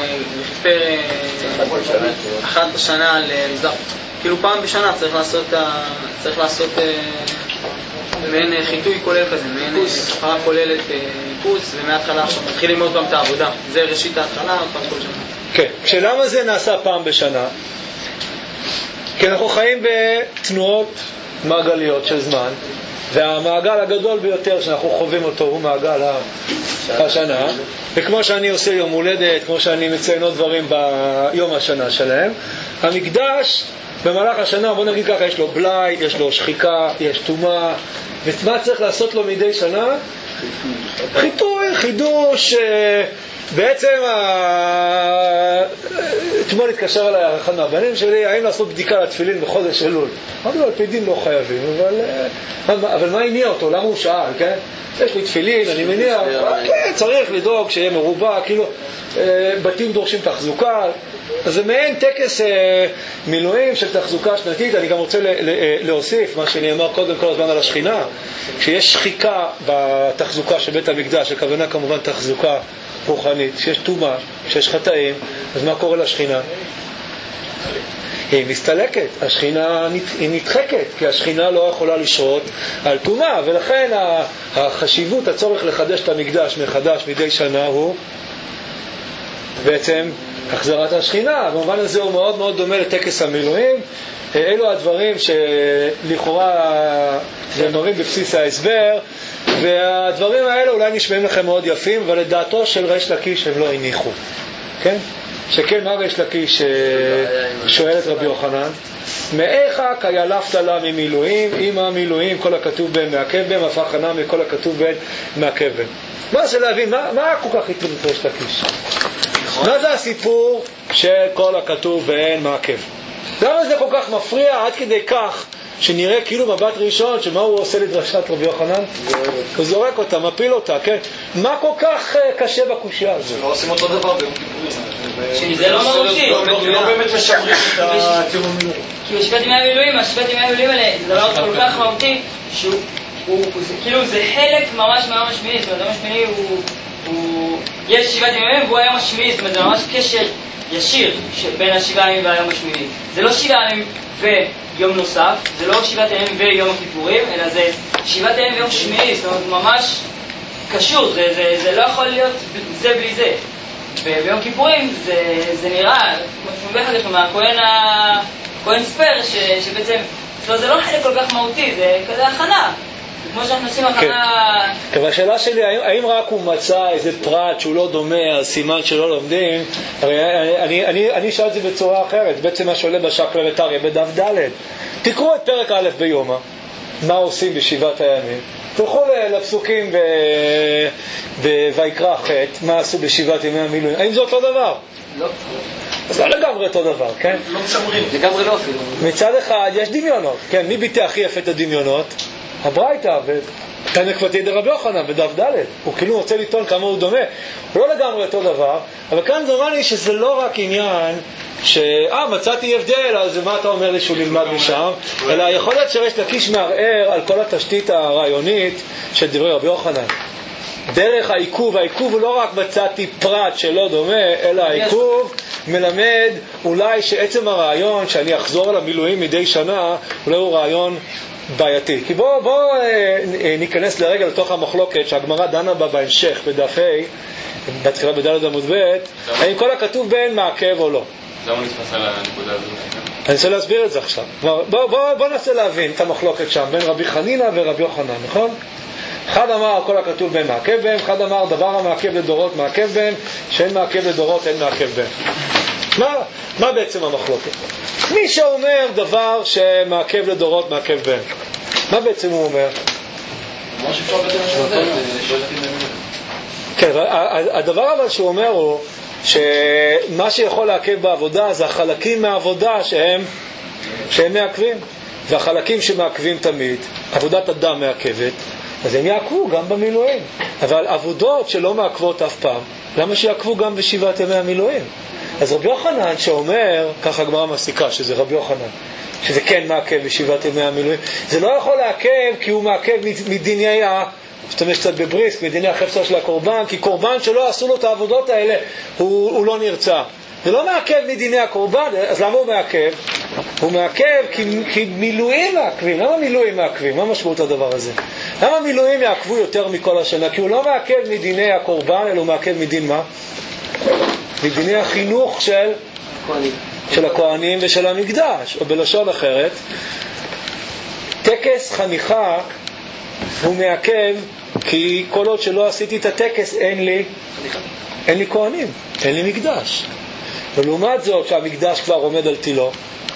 אחת בשנה על מזבח. כאילו פעם בשנה צריך לעשות צריך לעשות מעין חיטוי כולל כזה, מעין כפרה כוללת איפוס, ומההתחלה עכשיו מתחילים עוד פעם את העבודה. זה ראשית ההתחלה, פעם כל שנה. כן, כשלמה זה נעשה פעם בשנה? כי אנחנו חיים בתנועות מעגליות של זמן, והמעגל הגדול ביותר שאנחנו חווים אותו הוא מעגל השנה, וכמו שאני עושה יום הולדת, כמו שאני מציין עוד דברים ביום השנה שלהם, המקדש במהלך השנה, בוא נגיד ככה, יש לו בלי, יש לו שחיקה, יש תומה, ומה צריך לעשות לו מדי שנה? חיטוי, חידוש. בעצם אתמול התקשר אליי אחד מהבנים שלי, האם לעשות בדיקה לתפילין בחודש אלול. אמרתי לו, על פי דין לא חייבים, אבל אבל מה הניע אותו? למה הוא שאל, כן? יש לי תפילין, אני מניע, כן, צריך לדאוג שיהיה מרובע, כאילו בתים דורשים תחזוקה, אז זה מעין טקס מילואים של תחזוקה שנתית. אני גם רוצה להוסיף מה שנאמר קודם כל הזמן על השכינה, שיש שחיקה בתחזוקה של בית המקדש, הכוונה כמובן תחזוקה רוחנית, שיש תומה, שיש חטאים, אז מה קורה לשכינה? היא מסתלקת, השכינה היא נדחקת, כי השכינה לא יכולה לשרות על תומה, ולכן החשיבות, הצורך לחדש את המקדש מחדש מדי שנה הוא בעצם החזרת השכינה. במובן הזה הוא מאוד מאוד דומה לטקס המילואים. אלו הדברים שלכאורה נאמרים בבסיס ההסבר, והדברים האלה אולי נשמעים לכם מאוד יפים, אבל לדעתו של ריש לקיש הם לא הניחו. כן? שכן, מה ריש לקיש שואל את רבי יוחנן? מאיכה כילפת לה ממילואים, עם המילואים כל הכתוב בהם מעכב בהם, הפך חנה מכל הכתוב בהם מעכב בהם. מה זה להבין? מה, מה כל כך הטריד את ריש לקיש? מה זה הסיפור שכל הכתוב בהם מעכב? למה זה כל כך מפריע עד כדי כך שנראה כאילו מבט ראשון שמה הוא עושה לדרשת רבי יוחנן? הוא זורק אותה, מפיל אותה, כן? מה כל כך קשה בקושיה הזו? לא עושים אותו דבר ביום כיפורים. זה לא מהותי. לא באמת משמרים את התיאומים. כי בשבט ימי המילואים, השבט ימי המילואים האלה, זה דבר כל כך מהותי, כאילו זה חלק ממש מהיום השמיני. זאת אומרת, היום השמיני הוא... יש שבעת ימים והוא היום השמיני, זאת אומרת, זה ממש קשר ישיר בין השבעה ימים והיום השמיני. זה לא שבעה ימים ויום נוסף, זה לא שבעת ימים ויום הכיפורים, אלא זה שבעת ימים ויום שמיני, זאת אומרת, ממש קשור, זה, זה, זה לא יכול להיות זה בלי זה. וביום כיפורים זה, זה נראה, כמו שמובך לכם, מהכהן הכהן ספר, ש, שבעצם, זאת אומרת, זה לא חלק כל כך מהותי, זה כזה הכנה. כמו שאנחנו עושים הכנה... כן, אבל השאלה שלי, האם רק הוא מצא איזה פרט שהוא לא דומה, הסימן שלא לומדים? הרי אני, אני, אני שאל את זה בצורה אחרת, בעצם מה שעולה בשקלא וטריא בדף ד'. תקראו את פרק א' ביומא, מה עושים בשבעת הימים. תלכו לפסוקים בויקרא ח', מה עשו בשבעת ימי המילואים. האם זה אותו דבר? לא. אז לא לגמרי אותו דבר, כן? לא משמרים. לגמרי לא אפילו. מצד אחד יש דמיונות, כן? מי ביטא הכי יפה את הדמיונות? הברייתא, ותנא כבתי דרבי יוחנן בדף ד'. הוא כאילו רוצה לטעון כמה הוא דומה. הוא לא לגמרי אותו דבר, אבל כאן דומני שזה לא רק עניין שאה, מצאתי הבדל, אז מה אתה אומר לי שהוא נלמד משם? אלא יכול להיות שריש לקיש מערער על כל התשתית הרעיונית של דברי רבי יוחנן. דרך העיכוב, העיכוב הוא לא רק מצאתי פרט שלא דומה, אלא העיכוב מלמד אולי שעצם הרעיון שאני אחזור על המילואים מדי שנה, אולי הוא רעיון בעייתי. כי בואו בוא, אה, ניכנס לרגע לתוך המחלוקת שהגמרא דנה בה בהמשך בדף ה' בתחילה בד' עמוד ב', האם כל הכתוב בין מעכב או לא. למה נתפס על הנקודה הזאת? אני רוצה להסביר את זה עכשיו. בואו בוא, בוא ננסה להבין את המחלוקת שם בין רבי חנינא ורבי יוחנן, נכון? אחד אמר כל הכתוב בין מעכב בהם, אחד אמר דבר המעכב לדורות מעכב בהם, שאין מעכב לדורות אין מעכב בהם. מה, מה בעצם המחלוקת? מי שאומר דבר שמעכב לדורות מעכב בהם, מה בעצם הוא אומר? מה שאפשר בעצם לשאול כן, הדבר אבל שהוא אומר הוא שמה שיכול לעכב בעבודה זה החלקים מהעבודה שהם, שהם מעכבים. והחלקים שמעכבים תמיד, עבודת אדם מעכבת, אז הם יעקבו גם במילואים. אבל עבודות שלא מעכבות אף פעם, למה שיעקבו גם בשבעת ימי המילואים? אז רבי יוחנן שאומר, ככה הגמרא מסיקה שזה רבי יוחנן, שזה כן מעכב בשבעת ימי המילואים, זה לא יכול לעכב כי הוא מעכב מדיני ה... משתמש קצת בבריסק, מדיני החפצה של הקורבן, כי קורבן שלא עשו לו את העבודות האלה, הוא, הוא לא נרצה. זה לא מעכב מדיני הקורבן, אז למה הוא מעכב? הוא מעכב כי, כי מילואים מעכבים. למה מילואים מעכבים? מה משמעות הדבר הזה? למה מילואים יעכבו יותר מכל השנה? כי הוא לא מעכב מדיני הקורבן, אלא הוא מעכב מדין מה? מדיני החינוך של, של הכהנים ושל המקדש. או בלשון אחרת, טקס חניכה הוא מעכב כי כל עוד שלא עשיתי את הטקס אין לי, אין לי כהנים, אין לי מקדש. ולעומת זאת שהמקדש כבר עומד על תילו,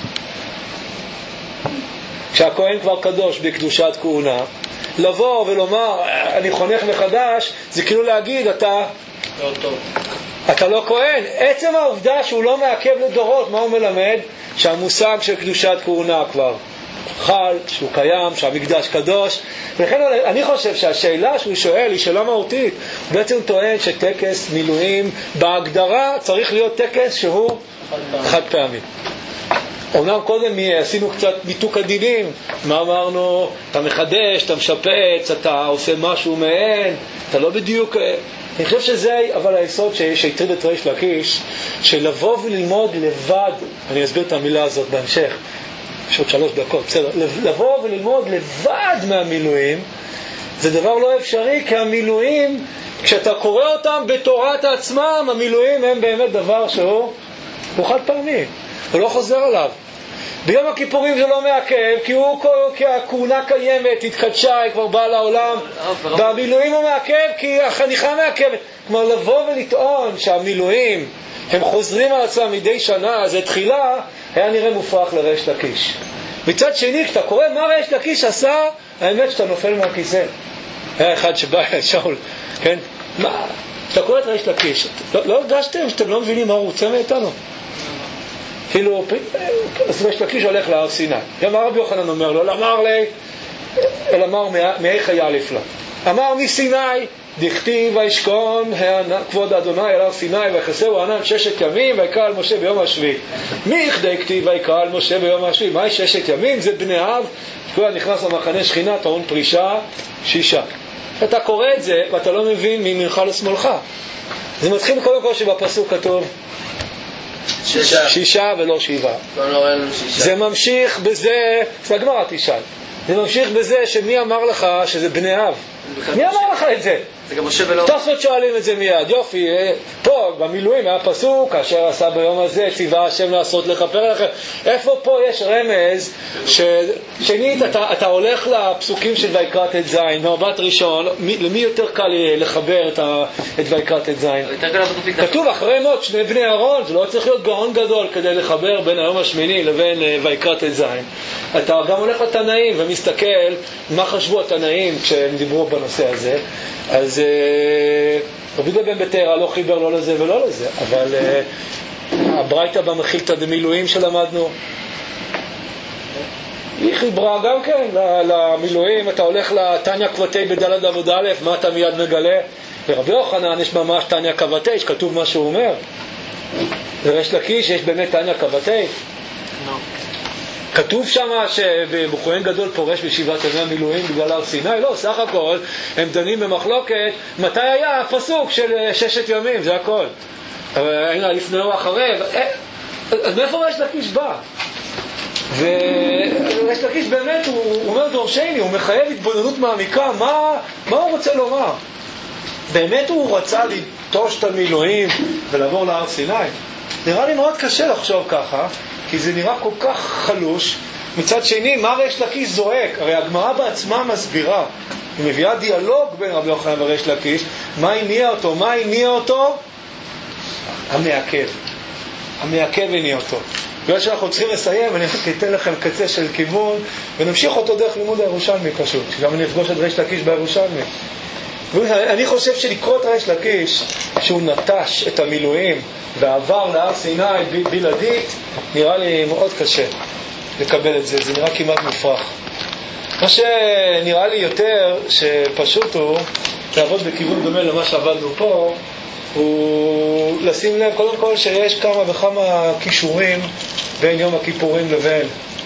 כשהכהן כבר קדוש בקדושת כהונה, לבוא ולומר אני חונך מחדש, זה כאילו להגיד אתה לא טוב, אתה לא כהן. עצם העובדה שהוא לא מעכב לדורות, מה הוא מלמד? שהמושג של קדושת כהונה כבר חל, שהוא קיים, שהמקדש קדוש. ולכן אני חושב שהשאלה שהוא שואל היא שאלה מהותית. הוא בעצם טוען שטקס מילואים בהגדרה צריך להיות טקס שהוא חד פעמי. אומנם קודם עשינו קצת מיתוק הדינים, מה אמרנו? אתה מחדש, אתה משפץ, אתה עושה משהו מעין, אתה לא בדיוק... אני חושב שזה אבל היסוד שהטריד את ריש לקיש, שלבוא וללמוד לבד, אני אסביר את המילה הזאת בהמשך, יש עוד שלוש דקות, בסדר, לבוא וללמוד לבד מהמילואים, זה דבר לא אפשרי, כי המילואים, כשאתה קורא אותם בתורת עצמם, המילואים הם באמת דבר שהוא הוא חד פעמי, הוא לא חוזר עליו. ביום הכיפורים זה לא מעכב, כי, הוא, כי הכהונה קיימת, התקדשה, היא כבר באה לעולם. במילואים הוא מעכב, כי החניכה מעכבת. כלומר, לבוא ולטעון שהמילואים הם חוזרים על עצמם מדי שנה, זה תחילה, היה נראה מופרך לריש לקיש. מצד שני, כשאתה קורא מה ריש לקיש עשה, האמת שאתה נופל מהכיסא. היה אחד שבא אל שאול, כן? מה? כשאתה קורא את ריש לקיש, לא, לא הרגשתם שאתם לא מבינים מה הוא רוצה מאיתנו? כאילו, אז ריש לקיש הולך להר סיני. גם הרבי יוחנן אומר לו, אמר לי, אל אמר מאי חיה לפלה. אמר מסיני, דכתיב וישכון כבוד אדוני אל הר סיני ויחסהו ענן ששת ימים ויקרא על משה ביום השביעי. מי יכדי כתיב ויקרא על משה ביום השביעי? מהי ששת ימים? זה בני אב, כשהוא נכנס למחנה שכינה, טעון פרישה, שישה. אתה קורא את זה ואתה לא מבין מימינך לשמאלך. זה מתחיל קודם כל שבפסוק כתוב שישה, שישה ולא שבעה. זה ממשיך בזה, זה הגמרא תשאל, זה ממשיך בזה שמי אמר לך שזה בני אב? מי אמר לך את זה? זה גם משה ולא... תוספות שואלים את זה מיד. יופי, פה במילואים היה פסוק אשר עשה ביום הזה ציווה השם לעשות לכפר לכם. איפה פה יש רמז ששנית אתה, אתה הולך לפסוקים של ויקרא ט"ז במבט ראשון, מי, למי יותר קל לחבר את, ה, את ויקרא ט"ז? כתוב אחרי מות שני בני אהרון, זה לא צריך להיות גאון גדול כדי לחבר בין היום השמיני לבין ויקרא ט"ז. אתה גם הולך לתנאים ומסתכל מה חשבו התנאים כשהם דיברו בנושא הזה. אז רבי יהודה בן בתרא לא חיבר לא לזה ולא לזה, אבל הברייתא במחילתא דמילואים שלמדנו היא חיברה גם כן למילואים. אתה הולך לתניא כבתי בדלת עמוד א', מה אתה מיד מגלה? ורבי יוחנן יש ממש תניא כבתי, שכתוב מה שהוא אומר. וריש לקיש יש באמת תניא כבתי. לא. כתוב שם שבכהן גדול פורש בשבעת ימי המילואים בגלל הר סיני? לא, סך הכל הם דנים במחלוקת מתי היה הפסוק של ששת ימים, זה הכל. אבל אין לה לפני או אחרי. אז מאיפה ריש לקיש בא? וריש לקיש באמת הוא אומר דורשני, הוא מחייב התבוננות מעמיקה. מה, מה הוא רוצה לומר? באמת הוא רצה לטוש את המילואים ולעבור להר סיני? נראה לי מאוד קשה לחשוב ככה, כי זה נראה כל כך חלוש. מצד שני, מה ריש לקיש זועק? הרי הגמרא בעצמה מסבירה, היא מביאה דיאלוג בין רבי יוחנן וריש לקיש. מה הניע אותו? מה הניע אותו? המעכב. המעכב הניע אותו. בגלל שאנחנו צריכים לסיים, אני אתן לכם קצה של כיוון, ונמשיך אותו דרך לימוד הירושלמי פשוט, שגם אני אפגוש את ריש לקיש בירושלמי. אני חושב שלקרוא את ריש לקיש שהוא נטש את המילואים ועבר להר סיני בלעדית, נראה לי מאוד קשה. לקבל את זה, זה נראה כמעט מופרך. מה שנראה לי יותר שפשוט הוא לעבוד בכיוון דומה למה שעבדנו פה, הוא לשים לב קודם כל שיש כמה וכמה קישורים בין יום הכיפורים לבין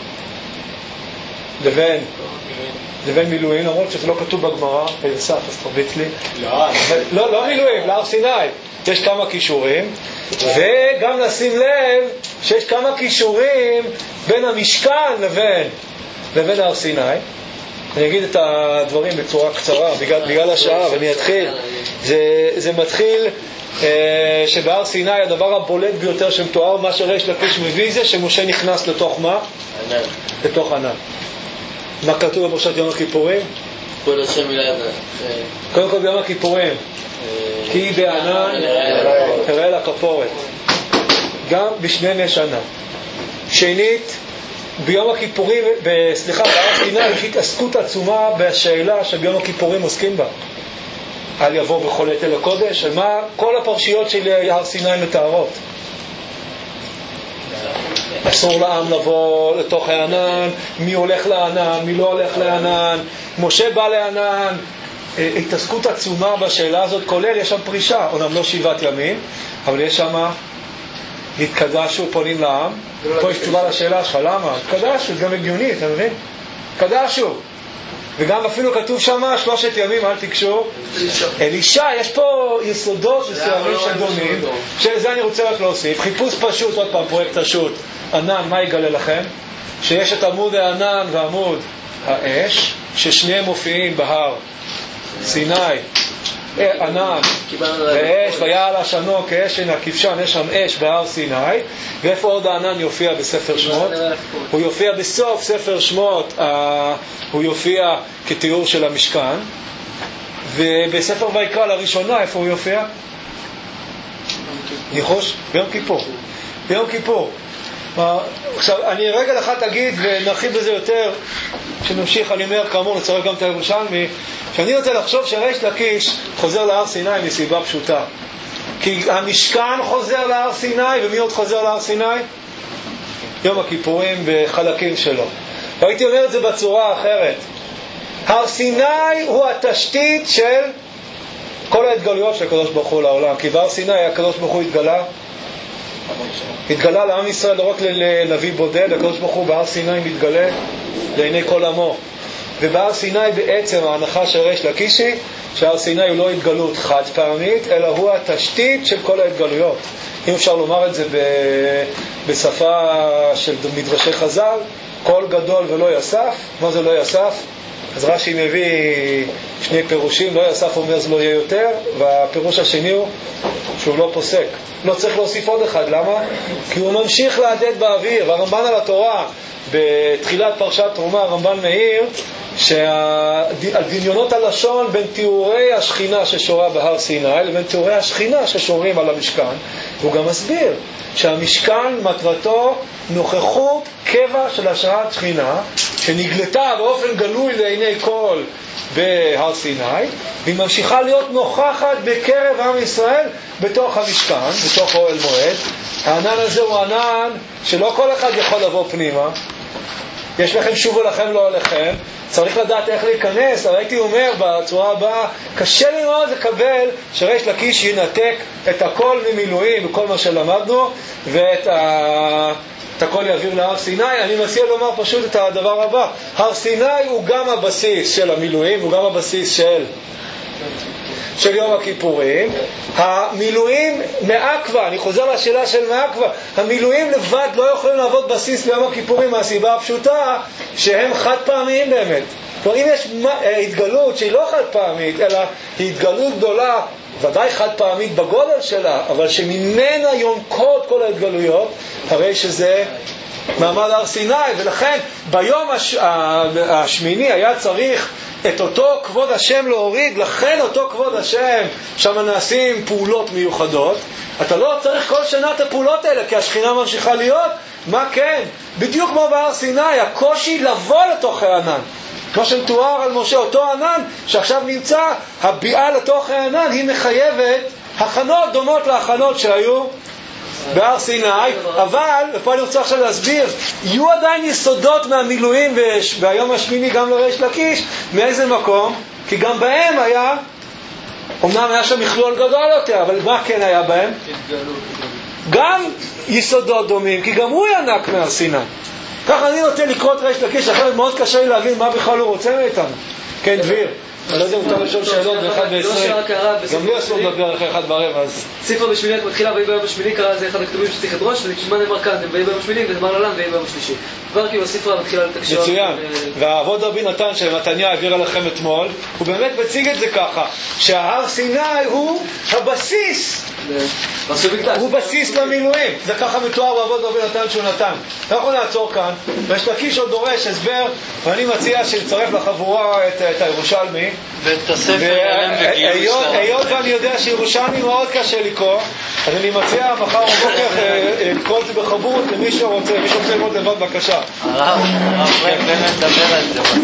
לבין לבין מילואים, למרות שזה לא כתוב בגמרא, איזה סף, אז תרביץ לי. לא, לא מילואים, להר סיני. יש כמה קישורים, וגם לשים לב שיש כמה קישורים בין המשכן לבין לבין הר סיני. אני אגיד את הדברים בצורה קצרה, בגלל, בגלל השעה, ואני אתחיל. זה, זה מתחיל אה, שבהר סיני הדבר הבולט ביותר שמתואר, מה שריש לקיש מביא זה שמשה נכנס לתוך מה? ענן. לתוך ענן. מה כתוב בפרשת יום הכיפורים? כל השם מילה. קודם כל ביום הכיפורים. כי בענן תראה לה כפורת. גם בשני נש ענן. שנית, ביום הכיפורים, סליחה, בהר סיני יש התעסקות עצומה בשאלה שביום הכיפורים עוסקים בה. אל יבוא בכל עת אל הקודש, על מה כל הפרשיות של הר סיני מתארות. אסור לעם לבוא לתוך הענן, מי הולך לענן, מי לא הולך לענן, משה בא לענן. התעסקות עצומה בשאלה הזאת, כולל יש שם פרישה, אומנם לא שבעת ימים, אבל יש שם התקדשו, פונים לעם. פה יש תשובה לשאלה שלך, למה? התקדשו, זה גם הגיוני, אתה מבין? התקדשו. וגם אפילו כתוב שם שלושת ימים אל תקשו אלישע. יש פה יסודות מסוימים שדומים, שלזה אני רוצה רק להוסיף. חיפוש פשוט, עוד פעם פרויקט השו"ת, ענן, מה יגלה לכם? שיש את עמוד הענן ועמוד האש, ששניהם מופיעים בהר סיני, ענן ואש, ויעל עשנו כאש עין הכבשן. יש שם אש בהר סיני. ואיפה עוד הענן יופיע בספר שמות? הוא יופיע בסוף ספר שמות, הוא יופיע כתיאור של המשכן. ובספר ויקרא לראשונה איפה הוא יופיע? ניחוש? ביום כיפור. ביום כיפור. עכשיו אני רגע אחד אגיד ונרחיב בזה יותר כשנמשיך. אני אומר כאמור לצרף גם את הירושלמי, שאני רוצה לחשוב שריש לקיש חוזר להר סיני מסיבה פשוטה, כי המשכן חוזר להר סיני, ומי עוד חוזר להר סיני? יום הכיפורים בחלקים שלו. והייתי אומר את זה בצורה אחרת, הר סיני הוא התשתית של כל ההתגלויות של הקדוש ברוך הוא לעולם, כי בהר סיני הקדוש ברוך הוא התגלה התגלה לעם ישראל, לא רק לנביא בודד. הקדוש ברוך הוא בהר סיני מתגלה לעיני כל עמו. ובהר סיני בעצם ההנחה של ריש לקישי שהר סיני הוא לא התגלות חד פעמית, אלא הוא התשתית של כל ההתגלויות. אם אפשר לומר את זה בשפה של מדרשי חז"ל, כל גדול ולא יסף. מה זה לא יסף? אז רש"י מביא שני פירושים. לא יסף אומר זה לא יהיה יותר, והפירוש השני הוא שהוא לא פוסק. לא צריך להוסיף עוד אחד. למה? כי הוא ממשיך להדהד באוויר. והרמב"ן על התורה בתחילת פרשת תרומה, הרמב"ן מעיר שעל דמיונות הלשון בין תיאורי השכינה ששורה בהר סיני לבין תיאורי השכינה ששורים על המשכן. והוא גם מסביר שהמשכן מטרתו נוכחות קבע של השראת שכינה שנגלתה באופן גלוי לעיני כל בהר סיני, והיא ממשיכה להיות נוכחת בקרב עם ישראל בתוך המשכן, בתוך אוהל מועד. הענן הזה הוא ענן שלא כל אחד יכול לבוא פנימה. יש לכם שוב ולכם לא עליכם, צריך לדעת איך להיכנס. אבל הייתי אומר בצורה הבאה, קשה לי מאוד לקבל שריש לקיש ינתק את הכל ממילואים וכל מה שלמדנו ואת ה... את הכל יעביר להר סיני. אני מציע לומר פשוט את הדבר הבא, הר סיני הוא גם הבסיס של המילואים, הוא גם הבסיס של של יום הכיפורים. המילואים מעכבה, אני חוזר לשאלה של מעכבה, המילואים לבד לא יכולים לעבוד בסיס ליום הכיפורים מהסיבה הפשוטה שהם חד פעמיים באמת. כלומר אם יש התגלות שהיא לא חד פעמית אלא היא התגלות גדולה, ודאי חד פעמית בגודל שלה, אבל שממנה יונקות כל ההתגלויות, הרי שזה מעמד הר סיני. ולכן ביום הש... השמיני היה צריך את אותו כבוד השם להוריד. לכן אותו כבוד השם שם נעשים פעולות מיוחדות. אתה לא צריך כל שנה את הפעולות האלה, כי השכינה ממשיכה להיות. מה כן? בדיוק כמו בהר סיני, הקושי לבוא לתוך הענן, כמו שמתואר על משה, אותו ענן שעכשיו נמצא, הביאה לתוך הענן היא מחייבת הכנות דומות להכנות שהיו בהר סיני, אבל, ופה אני רוצה עכשיו להסביר, יהיו עדיין יסודות מהמילואים והיום השמיני גם לריש לקיש, מאיזה מקום? כי גם בהם היה, אמנם היה שם מכלול גדול יותר, אבל מה כן היה בהם? גם יסודות דומים, כי גם הוא ינק מהר סיני. ככה אני רוצה לקרוא את ריש לקיש, אחרת מאוד קשה לי להבין מה בכלל הוא רוצה מאיתנו. כן, דביר. אני לא יודע אם אתה לשאול שאלות באחד ועשרים, גם לי אסור לדבר אחרי אחד ורבע, אז... ספר בשמיני את מתחילה, ויהי ביום השמיני, קרא זה אחד הכתובים שצריך לדרוש, וכשמה נאמר כאן, ויהי ביום השמיני, ונאמר לעולם, ויהי ביום השלישי. כבר כאילו הספרה מתחילה לתקשר... מצוין, והעבוד רבי נתן שמתניה העביר עליכם אתמול, הוא באמת מציג את זה ככה, שההר סיני הוא הבסיס, הוא בסיס למילואים, זה ככה מתואר בעבוד רבי נתן שהוא נתן. אנחנו נעצור כאן, ויש לקיש עוד דורש הסבר, ואני מציע שנצרף לחבורה את הירושלמי, ואת הספר ילם וגיוס. היות ואני יודע שירושלמי מאוד קשה לקרוא, אז אני מציע מחר בבוקר לקרוא את זה בחברות למי שרוצה, מי שרוצה ללמוד לבד בבקשה. הרב, הרב, באמת דבר על זה.